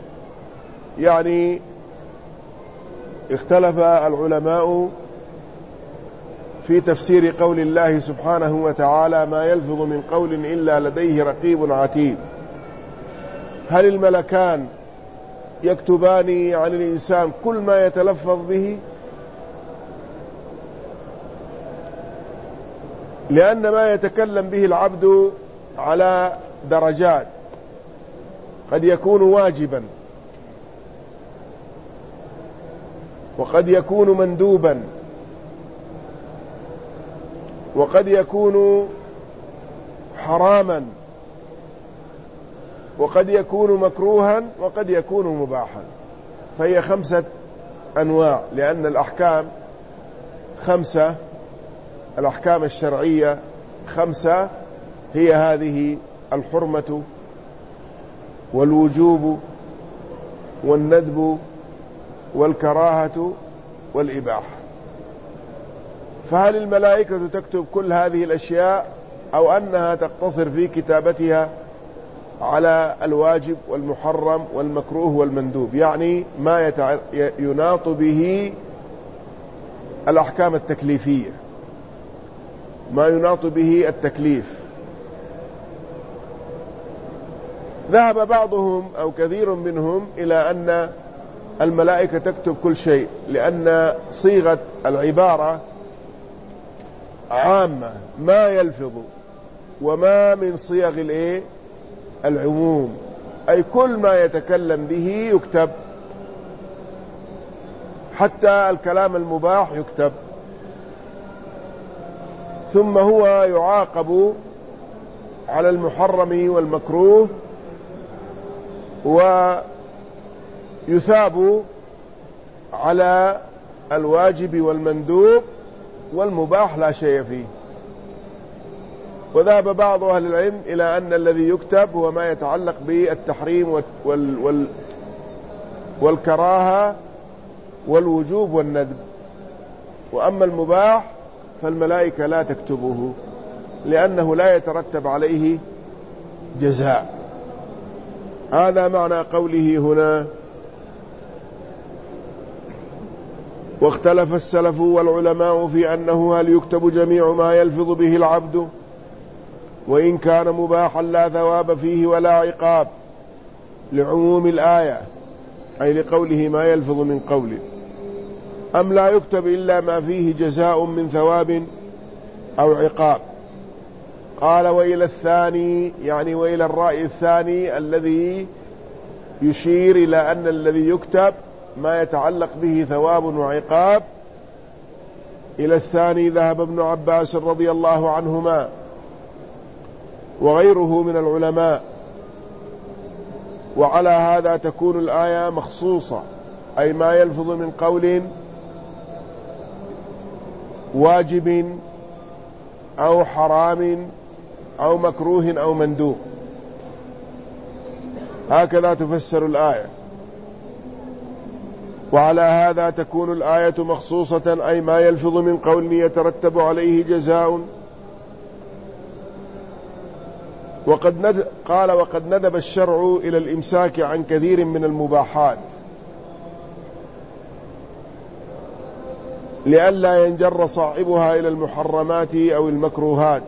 يعني اختلف العلماء في تفسير قول الله سبحانه وتعالى: ما يلفظ من قول إلا لديه رقيب عتيد. هل الملكان يكتبان عن الإنسان كل ما يتلفظ به؟ لأن ما يتكلم به العبد على درجات، قد يكون واجبا، وقد يكون مندوبا، وقد يكون حراما، وقد يكون مكروها، وقد يكون مباحا. فهي خمسة أنواع، لأن الأحكام خمسة، الأحكام الشرعية خمسة، هي هذه: الحرمة والوجوب والندب والكراهة والإباحة. فهل الملائكة تكتب كل هذه الأشياء، أو أنها تقتصر في كتابتها على الواجب والمحرم والمكروه والمندوب، يعني ما يتع... يناط به الأحكام التكليفية، ما يناط به التكليف؟ ذهب بعضهم أو كثير منهم إلى أن الملائكة تكتب كل شيء، لأن صيغة العبارة عامة، ما يلفظ، وما من صيغ الايه العموم، أي كل ما يتكلم به يكتب، حتى الكلام المباح يكتب، ثم هو يعاقب على المحرم والمكروه ويثاب على الواجب والمندوب، والمباح لا شيء فيه. وذهب بعض أهل العلم إلى أن الذي يكتب هو ما يتعلق بالتحريم وال وال والكراهة والوجوب والندب، وأما المباح فالملائكة لا تكتبه، لأنه لا يترتب عليه جزاء. هذا معنى قوله هنا: واختلف السلف والعلماء في أنه هل يكتب جميع ما يلفظ به العبد وإن كان مباحا لا ثواب فيه ولا عقاب، لعموم الآية أي لقوله ما يلفظ من قول، أم لا يكتب إلا ما فيه جزاء من ثواب أو عقاب. قال وإلى الثاني، يعني وإلى الرأي الثاني الذي يشير إلى أن الذي يكتب ما يتعلق به ثواب وعقاب، إلى الثاني ذهب ابن عباس رضي الله عنهما وغيره من العلماء، وعلى هذا تكون الآية مخصوصة، أي ما يلفظ من قول واجب أو حرام أو مكروه أو مندوب، هكذا تفسر الآية. وعلى هذا تكون الآية مخصوصة، أي ما يلفظ من قول يترتب عليه جزاء. وقد ند... قال وقد ندب الشرع إلى الإمساك عن كثير من المباحات لئلا ينجر صاحبها إلى المحرمات أو المكروهات،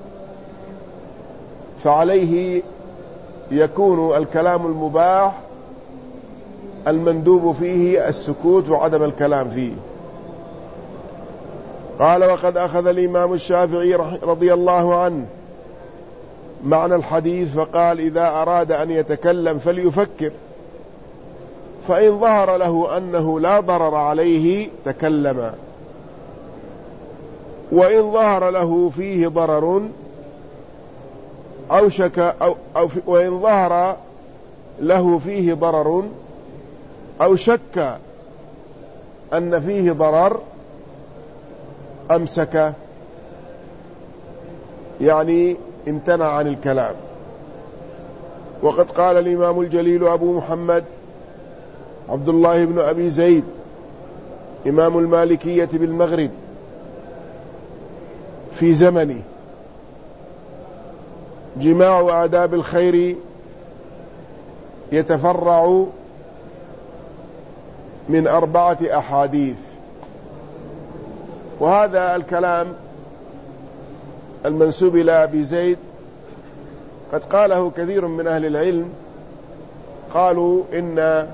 فعليه يكون الكلام المباح المندوب فيه السكوت وعدم الكلام فيه. قال وقد أخذ الإمام الشافعي رضي الله عنه معنى الحديث فقال إذا أراد أن يتكلم فليفكر، فإن ظهر له أنه لا ضرر عليه تكلم، وإن ظهر له فيه ضرر أو شك أو, أو وإن ظهر له فيه ضرر أو شك أن فيه ضرر أمسك، يعني امتنع عن الكلام. وقد قال الإمام الجليل أبو محمد عبد الله بن أبي زيد إمام المالكية بالمغرب في زمنه جماع آداب الخير يتفرع من أربعة أحاديث. وهذا الكلام المنسوب إلى أبي زيد قد قاله كثير من أهل العلم، قالوا إن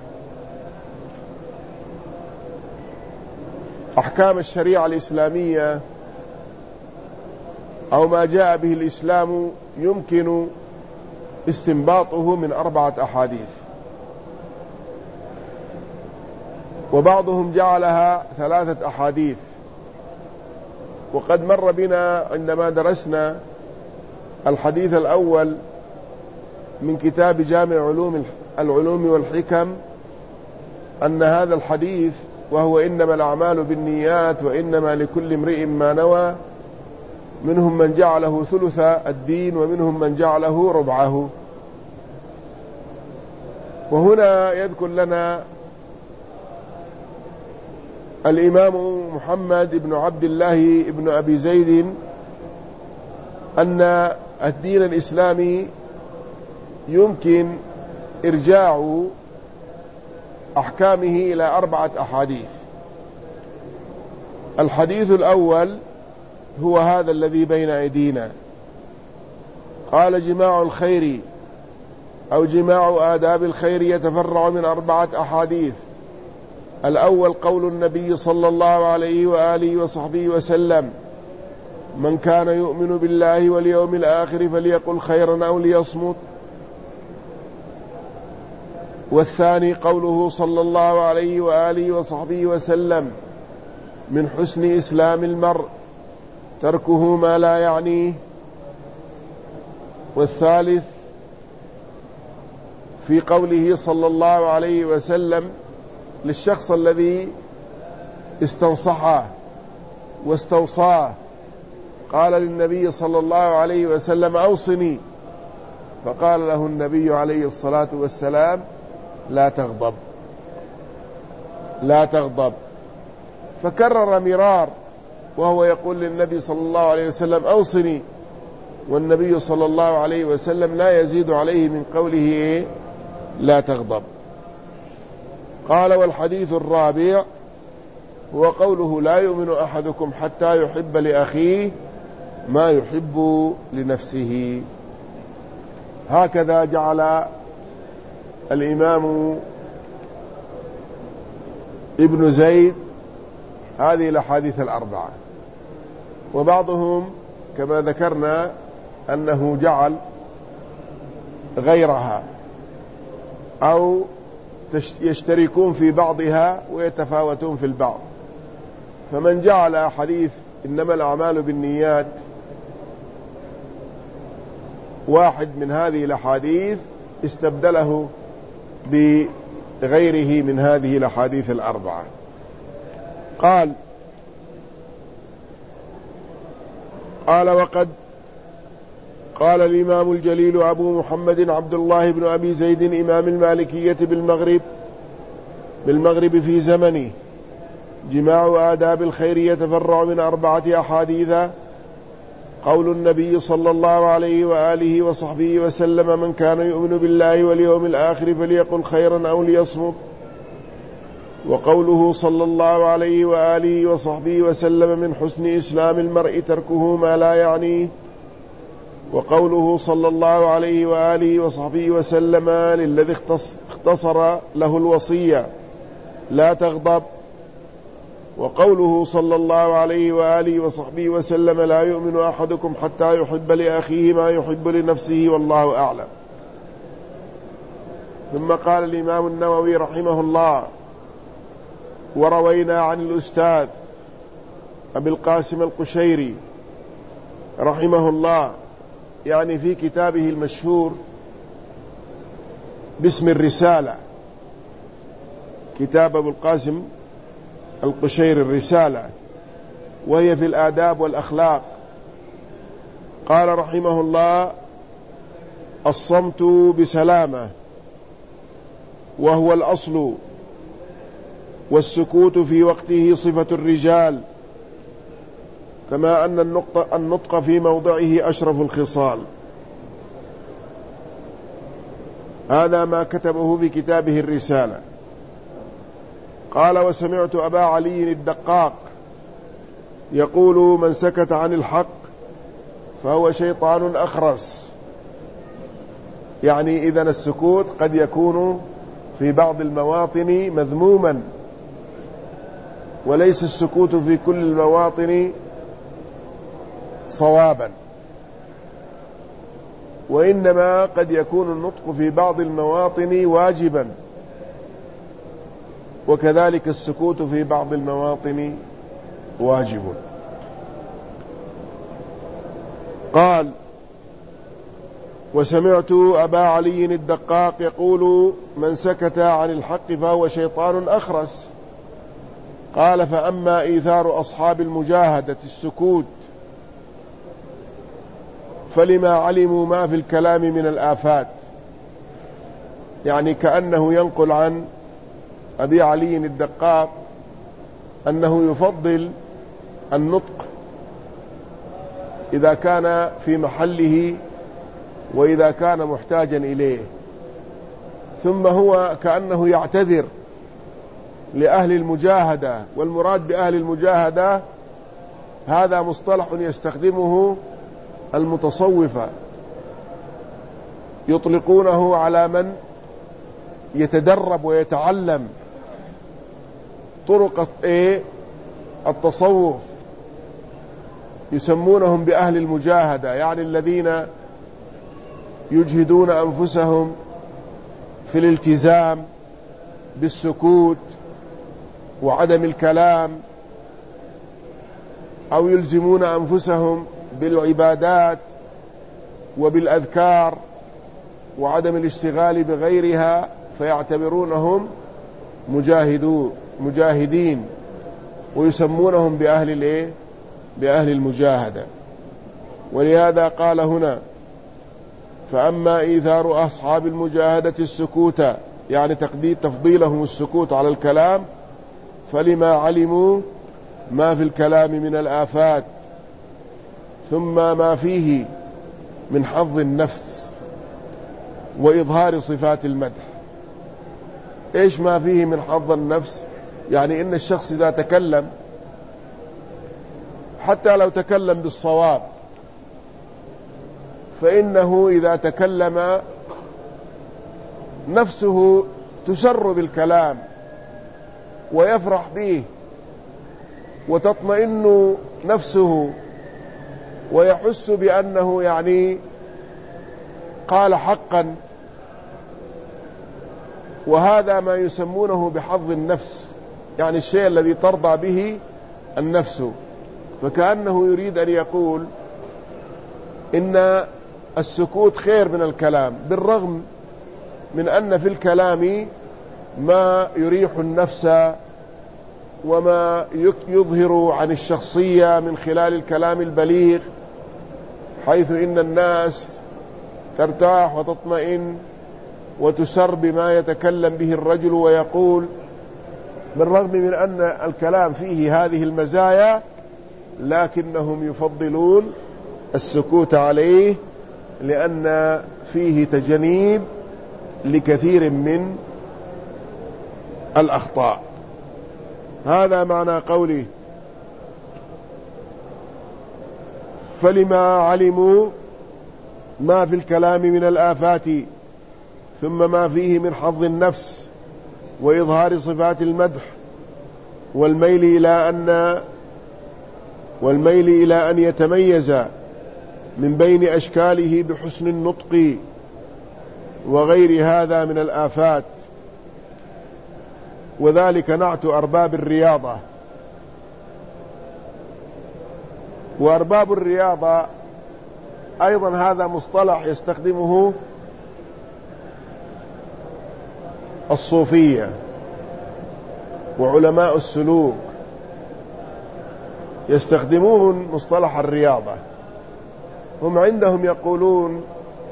أحكام الشريعة الإسلامية أو ما جاء به الإسلام يمكن استنباطه من أربعة أحاديث، وبعضهم جعلها ثلاثة أحاديث. وقد مر بنا عندما درسنا الحديث الأول من كتاب جامع علوم العلوم والحكم أن هذا الحديث وهو إنما الأعمال بالنيات وإنما لكل امرئ ما نوى، منهم من جعله ثلث الدين ومنهم من جعله ربعه. وهنا يذكر لنا الإمام محمد بن عبد الله بن أبي زيد أن الدين الإسلامي يمكن إرجاع أحكامه إلى أربعة أحاديث. الحديث الأول هو هذا الذي بين أيدينا، قال جماع الخير أو جماع آداب الخير يتفرع من أربعة أحاديث. الأول قول النبي صلى الله عليه وآله وصحبه وسلم من كان يؤمن بالله واليوم الآخر فليقل خيرا أو ليصمت. والثاني قوله صلى الله عليه وآله وصحبه وسلم من حسن إسلام المرء تركه ما لا يعنيه. والثالث في قوله صلى الله عليه وسلم للشخص الذي استنصحه واستوصاه، قال للنبي صلى الله عليه وسلم أوصني، فقال له النبي عليه الصلاة والسلام لا تغضب لا تغضب، فكرر مرار وهو يقول للنبي صلى الله عليه وسلم أوصني، والنبي صلى الله عليه وسلم لا يزيد عليه من قوله لا تغضب. قال والحديث الرابع هو قوله لا يؤمن أحدكم حتى يحب لأخيه ما يحب لنفسه. هكذا جعل الإمام ابن زيد هذه الأحاديث الأربعة. وبعضهم كما ذكرنا أنه جعل غيرها أو يشتركون في بعضها ويتفاوتون في البعض. فمن جعل حديث إنما الأعمال بالنيات واحد من هذه الأحاديث استبدله بغيره من هذه الأحاديث الأربعة. قال قال وقد قال الإمام الجليل أبو محمد عبد الله بن أبي زيد إمام المالكية بالمغرب بالمغرب في زمنه: جماع آداب الخير يتفرع من أربعة أحاديث: قول النبي صلى الله عليه وآله وصحبه وسلم: من كان يؤمن بالله واليوم الآخر فليقل خيرا أو ليصمت. وقوله صلى الله عليه وآله وصحبه وسلم: من حسن إسلام المرء تركه ما لا يعنيه. وقوله صلى الله عليه وآله وصحبه وسلم للذي اختصر له الوصية: لا تغضب. وقوله صلى الله عليه وآله وصحبه وسلم: لا يؤمن أحدكم حتى يحب لأخيه ما يحب لنفسه والله أعلم. ثم قال الإمام النووي رحمه الله: وروينا عن الأستاذ أبي القاسم القشيري رحمه الله، يعني في كتابه المشهور باسم الرسالة، كتاب أبو القاسم القشيري الرسالة، وهي في الآداب والأخلاق. قال رحمه الله: الصمت بسلامة وهو الأصل، والسكوت في وقته صفة الرجال، كما أن النطق, النطق في موضعه أشرف الخصال. هذا ما كتبه في كتابه الرسالة. قال: وسمعت أبا علي الدقاق يقول: من سكت عن الحق فهو شيطان أخرس. يعني إذن السكوت قد يكون في بعض المواطن مذموما، وليس السكوت في كل المواطن صوابا، وإنما قد يكون النطق في بعض المواطن واجبا، وكذلك السكوت في بعض المواطن واجب. قال: وسمعت أبا علي الدقاق يقول: من سكت عن الحق فهو شيطان أخرس. قال: فأما إيثار أصحاب المجاهدة السكوت فلما علموا ما في الكلام من الآفات. يعني كأنه ينقل عن أبي علي الدقاق أنه يفضل النطق إذا كان في محله وإذا كان محتاجا إليه، ثم هو كأنه يعتذر لأهل المجاهدة. والمراد بأهل المجاهدة هذا مصطلح يستخدمه المتصوفة، يطلقونه على من يتدرب ويتعلم طرق التصوف، يسمونهم بأهل المجاهدة، يعني الذين يجهدون أنفسهم في الالتزام بالسكوت وعدم الكلام، أو يلزمون أنفسهم بالعبادات وبالأذكار وعدم الاشتغال بغيرها، فيعتبرونهم مجاهدون مجاهدين ويسمونهم بأهل الايه بأهل المجاهدة. ولهذا قال هنا: فأما إيثار أصحاب المجاهدة السكوت، يعني تقدير تفضيلهم السكوت على الكلام، فلما علموا ما في الكلام من الآفات، ثم ما فيه من حظ النفس وإظهار صفات المدح. إيش ما فيه من حظ النفس يعني إن الشخص إذا تكلم حتى لو تكلم بالصواب فإنه إذا تكلم نفسه تسر بالكلام ويفرح به وتطمئن نفسه ويحس بأنه يعني قال حقا، وهذا ما يسمونه بحظ النفس، يعني الشيء الذي ترضى به النفس. فكأنه يريد أن يقول إن السكوت خير من الكلام، بالرغم من أن في الكلام ما يريح النفس وما يظهر عن الشخصية من خلال الكلام البليغ، حيث إن الناس ترتاح وتطمئن وتسر بما يتكلم به الرجل ويقول، بالرغم من أن الكلام فيه هذه المزايا لكنهم يفضلون السكوت عليه لأن فيه تجنيب لكثير من الأخطاء. هذا معنى قوله فلما علموا ما في الكلام من الآفات ثم ما فيه من حظ النفس وإظهار صفات المدح والميل إلى أن والميل إلى أن يتميز من بين أشكاله بحسن النطق وغير هذا من الآفات، وذلك نعت أرباب الرياضة. وأرباب الرياضة أيضا هذا مصطلح يستخدمه الصوفية وعلماء السلوك، يستخدمون مصطلح الرياضة. هم عندهم يقولون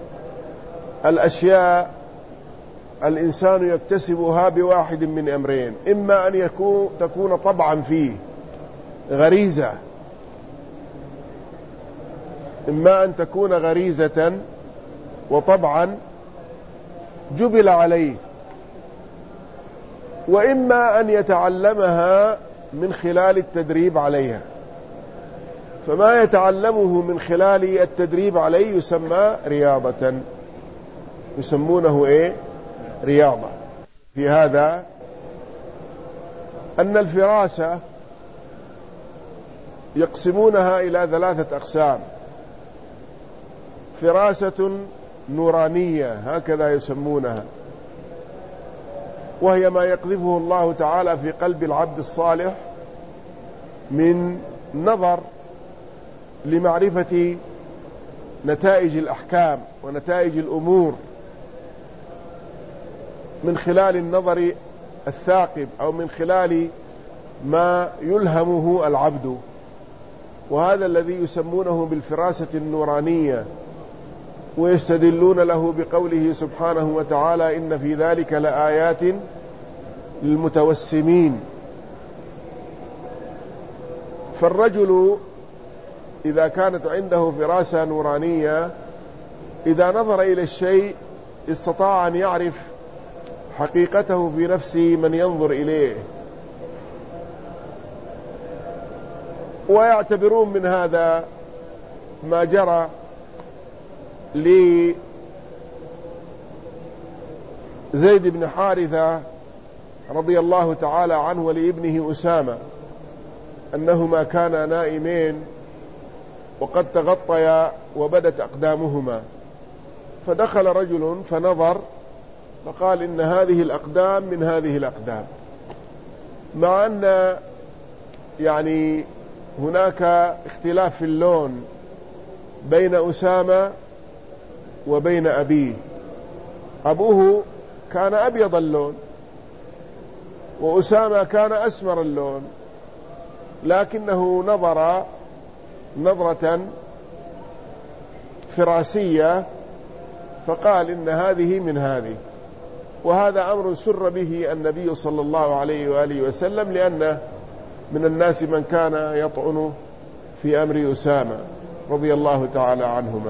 الأشياء الإنسان يكتسبها بواحد من أمرين: إما أن يكون تكون طبعا فيه غريزة، إما أن تكون غريزة وطبعا جبل عليه، وإما أن يتعلمها من خلال التدريب عليها. فما يتعلمه من خلال التدريب عليه يسمى رياضة، يسمونه إيه؟ رياضة. في هذا أن الفراسة يقسمونها إلى ثلاثة أقسام: فراسة نورانية هكذا يسمونها، وهي ما يقذفه الله تعالى في قلب العبد الصالح من نظر لمعرفة نتائج الأحكام ونتائج الأمور من خلال النظر الثاقب أو من خلال ما يلهمه العبد، وهذا الذي يسمونه بالفراسة النورانية، ويستدلون له بقوله سبحانه وتعالى: إن في ذلك لآيات للمتوسمين. فالرجل إذا كانت عنده فراسة نورانية إذا نظر إلى الشيء استطاع أن يعرف حقيقته في نفس من ينظر إليه، ويعتبرون من هذا ما جرى لزيد بن حارثة رضي الله تعالى عنه ولابنه أسامة أنهما كانا نائمين وقد تغطيا وبدت أقدامهما، فدخل رجل فنظر فقال: إن هذه الأقدام من هذه الأقدام، مع أن يعني هناك اختلاف في اللون بين أسامة وبين أبيه. أبوه كان أبيض اللون وأسامة كان أسمر اللون، لكنه نظر نظرة فراسية فقال: إن هذه من هذه. وهذا أمر سر به النبي صلى الله عليه وآله وسلم، لأن من الناس من كان يطعن في أمر أسامة رضي الله تعالى عنهما.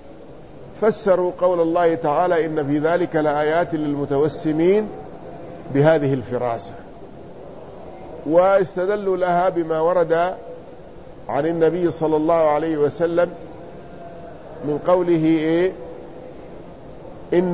وفسروا قول الله تعالى: إن في ذلك لآيات للمتوسمين بهذه الفراسة، واستدلوا لها بما ورد عن النبي صلى الله عليه وسلم من قوله إيه إن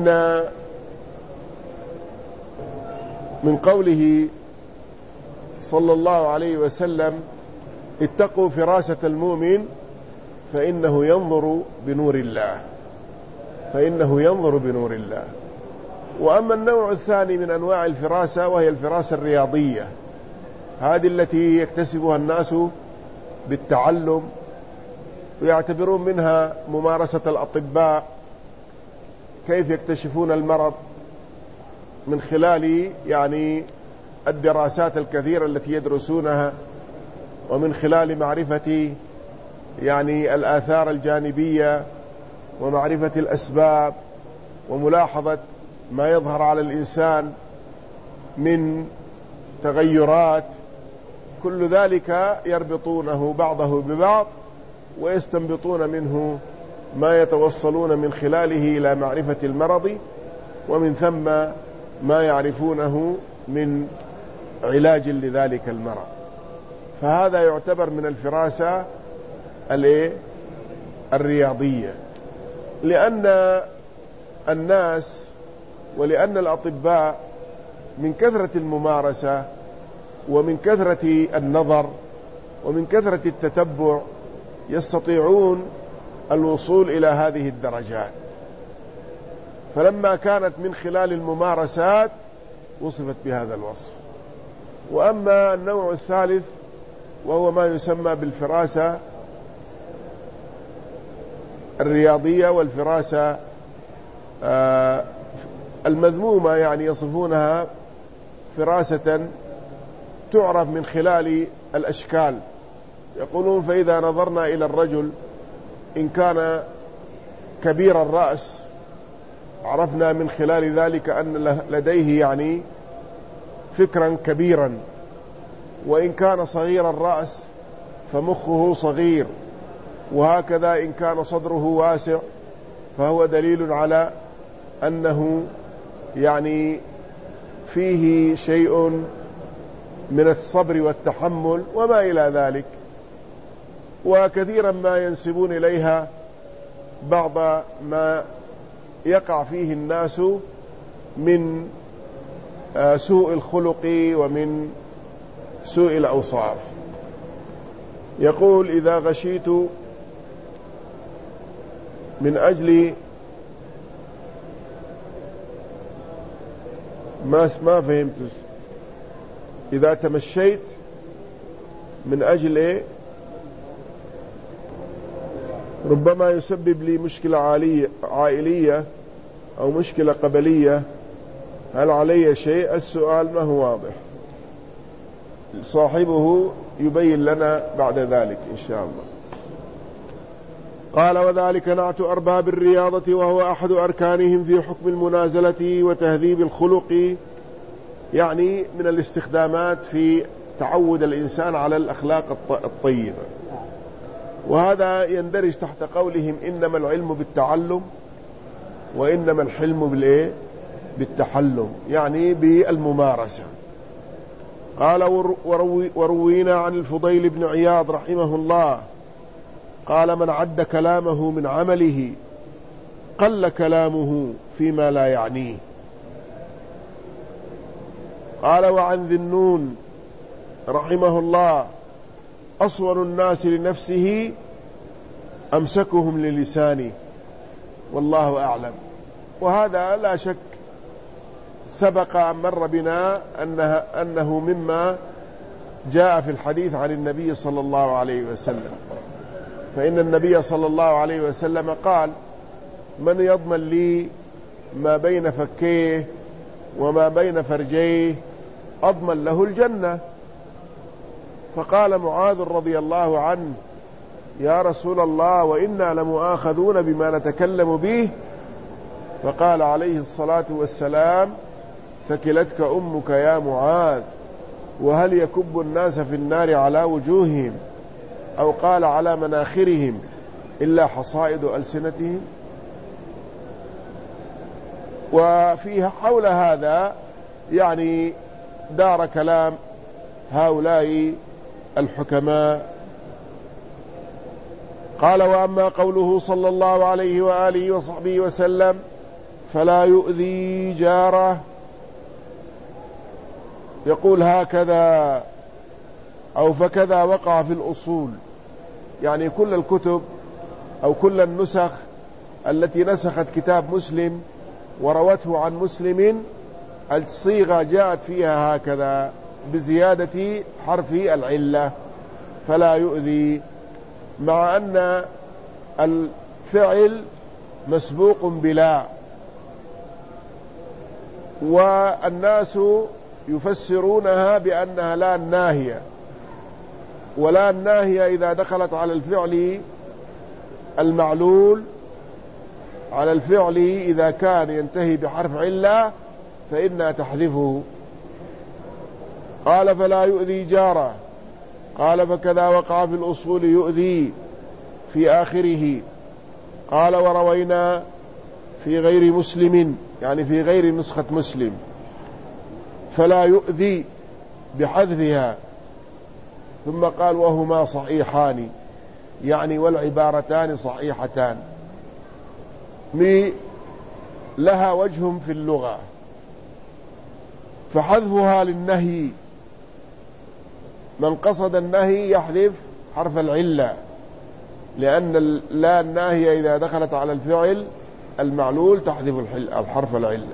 من قوله صلى الله عليه وسلم اتقوا فراسة المؤمن فإنه ينظر بنور الله فإنه ينظر بنور الله. وأما النوع الثاني من أنواع الفراسة وهي الفراسة الرياضية، هذه التي يكتسبها الناس بالتعلم ويعتبرون منها ممارسة الأطباء، كيف يكتشفون المرض من خلال يعني الدراسات الكثيرة التي يدرسونها، ومن خلال معرفة يعني الآثار الجانبية ومعرفة الأسباب وملاحظة ما يظهر على الإنسان من تغيرات، كل ذلك يربطونه بعضه ببعض ويستنبطون منه ما يتوصلون من خلاله إلى معرفة المرض، ومن ثم ما يعرفونه من علاج لذلك المرض. فهذا يعتبر من الفراسة الرياضية، لأن الناس ولأن الأطباء من كثرة الممارسة ومن كثرة النظر ومن كثرة التتبع يستطيعون الوصول إلى هذه الدرجات، فلما كانت من خلال الممارسات وصفت بهذا الوصف. وأما النوع الثالث وهو ما يسمى بالفراسة الرياضية والفراسة المذمومة، يعني يصفونها فراسة تعرف من خلال الأشكال. يقولون فإذا نظرنا إلى الرجل إن كان كبير الرأس عرفنا من خلال ذلك أن لديه يعني فكرا كبيرا، وإن كان صغير الرأس فمخه صغير، وهكذا إن كان صدره واسع فهو دليل على أنه يعني فيه شيء من الصبر والتحمل وما إلى ذلك. وكثيرا ما ينسبون إليها بعض ما يقع فيه الناس من سوء الخلق ومن سوء الأوصاف. يقول إذا غشيت من أجل ما ما فهمت إذا تمشيت من أجل إيه ربما يسبب لي مشكلة عائلية أو مشكلة قبلية، هل علي شيء؟ السؤال ما هو واضح، صاحبه يبين لنا بعد ذلك إن شاء الله. قال وذلك نعت أرباب الرياضة، وهو أحد أركانهم في حكم المنازلة وتهذيب الخلق، يعني من الاستخدامات في تعود الإنسان على الأخلاق الطيبة. وهذا يندرج تحت قولهم إنما العلم بالتعلم وإنما الحلم بالإيه؟ بالتحلم، يعني بالممارسة. قال وروي وروينا عن الفضيل بن عياض رحمه الله قال من عد كلامه من عمله قل كلامه فيما لا يعنيه. قال وعن ذي النون رحمه الله أصون الناس لنفسه أمسكهم للسانه، والله أعلم. وهذا لا شك سبق أن مر بنا أنها أنه مما جاء في الحديث عن النبي صلى الله عليه وسلم، فإن النبي صلى الله عليه وسلم قال من يضمن لي ما بين فكيه وما بين فرجيه أضمن له الجنة. فقال معاذ رضي الله عنه يا رسول الله وإنا لمؤاخذون بما نتكلم به، فقال عليه الصلاة والسلام ثكلتك أمك يا معاذ، وهل يكب الناس في النار على وجوههم أو قال على مناخرهم إلا حصائد ألسنتهم. وفيها حول هذا يعني دار كلام هؤلاء الحكماء. قال: وأما قوله صلى الله عليه وآله وصحبه وسلم: فلا يؤذي جاره، يقول هكذا أو فكذا وقع في الأصول، يعني كل الكتب أو كل النسخ التي نسخت كتاب مسلم وروته عن مسلم الصيغة جاءت فيها هكذا بزيادة حرف العلة، فلا يؤذي، مع أن الفعل مسبوق بلا، والناس يفسرونها بأنها لا الناهية، ولا الناهية إذا دخلت على الفعل المعلول، على الفعل إذا كان ينتهي بحرف علة فإنها تحذفه. قال: فلا يؤذي جاره. قال: فكذا وقع في الأصول يؤذي في آخره. قال: وروينا في غير مسلم، يعني في غير نسخة مسلم، فلا يؤذي بحذفها. ثم قال: وهما صحيحان، يعني والعبارتان صحيحتان، لها وجه في اللغة، فحذفها للنهي، من قصد النهي يحذف حرف العلة، لأن لا الناهية إذا دخلت على الفعل المعلول تحذف الحرف العلة.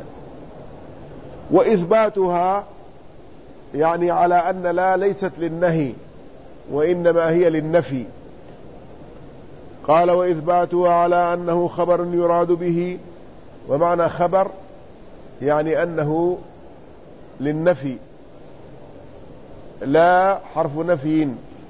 وإثباتها يعني على أن لا ليست للنهي وإنما هي للنفي. قال: وإثباتها على أنه خبر يراد به، ومعنى خبر يعني أنه للنفي لا حرف نفي،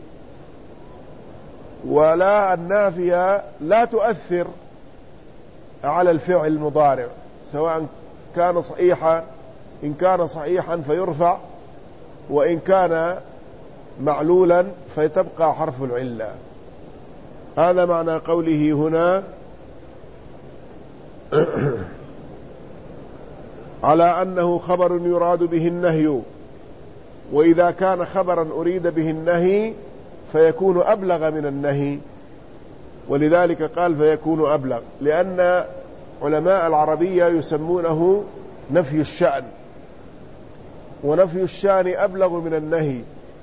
ولا النافية لا تؤثر على الفعل المضارع سواء كان صحيحا، إن كان صحيحا فيرفع، وإن كان معلولا فتبقى حرف العلة. هذا معنى قوله هنا على أنه خبر يراد به النهي، وإذا كان خبرا أريد به النهي فيكون أبلغ من النهي، ولذلك قال فيكون أبلغ، لأن علماء العربية يسمونه نفي الشأن، ونفي الشأن أبلغ من النهي،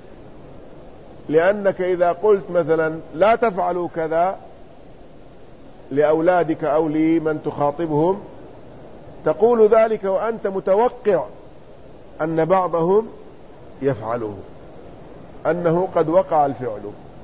لأنك إذا قلت مثلا لا تفعلوا كذا لأولادك أو لمن تخاطبهم، تقول ذلك وأنت متوقع أن بعضهم يفعله، أنه قد وقع الفعل،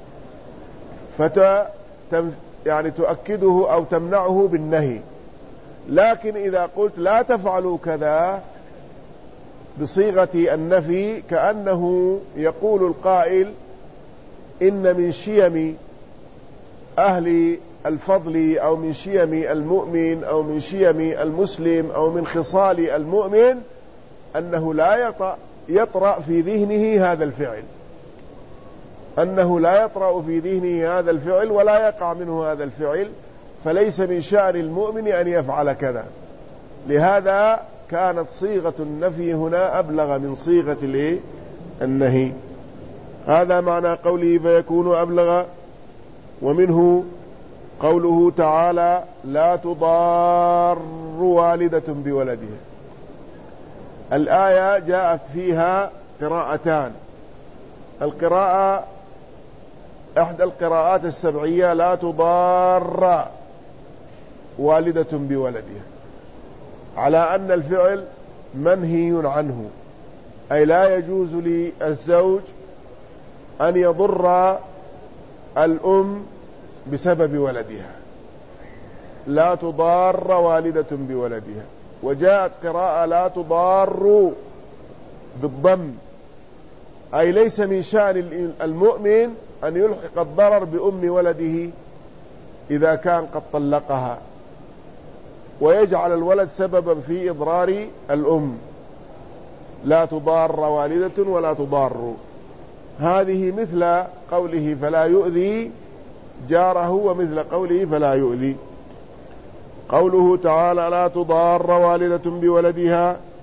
فت يعني تؤكده أو تمنعه بالنهي. لكن إذا قلت لا تفعلوا كذا بصيغة النفي، كأنه يقول القائل إن من شيم أهل الفضل أو من شيم المؤمن أو من شيم المسلم أو من خصال المؤمن أنه لا يطرأ في ذهنه هذا الفعل، أنه لا يطرأ في ذهنه هذا الفعل ولا يقع منه هذا الفعل، فليس من شأن المؤمن أن يفعل كذا. لهذا كانت صيغة النفي هنا أبلغ من صيغة النهي. هذا معنى قوله فيكون أبلغ. ومنه قوله تعالى لا تضار والدة بولدها. الآية جاءت فيها قراءتان، القراءة إحدى القراءات السبعية لا تضار والدة بولدها، على أن الفعل منهي عنه، أي لا يجوز للزوج أن يضر الأم بسبب ولدها، لا تضار والدة بولدها. وجاءت قراءة لا تضار بالضم، أي ليس من شأن المؤمن أن يلحق الضرر بأم ولده إذا كان قد طلقها ويجعل الولد سببا في إضرار الأم. لا تضار والدة ولا تضار، هذه مثل قوله فلا يؤذي جاره، ومثل قوله فلا يؤذي. قوله تعالى لا تضار والدة بولدها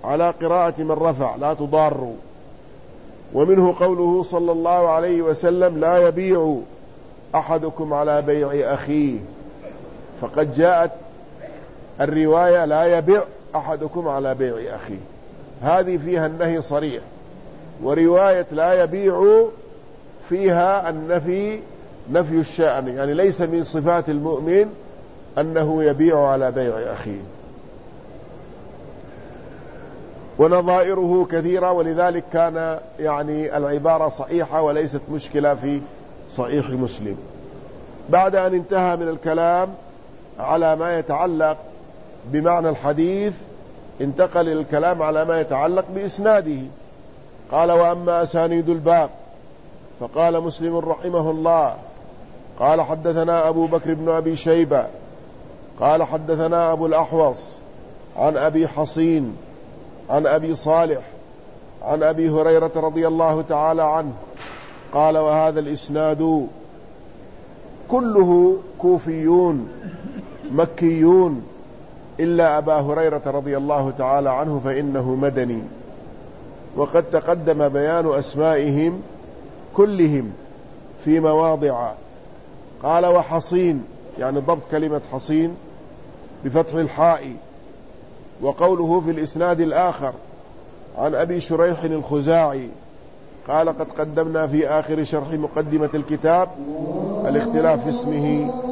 على قراءة من رفع لا تضاروا. ومنه قوله صلى الله عليه وسلم لا يبيع أحدكم على بيع أخيه، فقد جاءت الرواية لا يبيع أحدكم على بيع أخيه، هذه فيها النهي صريح. ورواية لا يبيع فيها النفي، نفي الشأن، يعني ليس من صفات المؤمن أنه يبيع على بيع أخيه. ونظائره كثيرة، ولذلك كان يعني العبارة صحيحة وليست مشكلة في صحيح مسلم. بعد أن انتهى من الكلام على ما يتعلق بمعنى الحديث انتقل الكلام على ما يتعلق بإسناده. قال وأما أسانيد الباب فقال مسلم رحمه الله قال حدثنا أبو بكر بن أبي شيبة قال حدثنا أبو الأحوص عن أبي حصين عن أبي صالح عن أبي هريرة رضي الله تعالى عنه قال وهذا الإسناد كله كوفيون مكيون إلا أبا هريرة رضي الله تعالى عنه فإنه مدني، وقد تقدم بيان أسمائهم كلهم في مواضع. قال وحصين، يعني ضبط كلمة حصين بفتح الحاء. وقوله في الإسناد الآخر عن أبي شريح الخزاعي قال قد قدمنا في آخر شرح مقدمة الكتاب الاختلاف في اسمه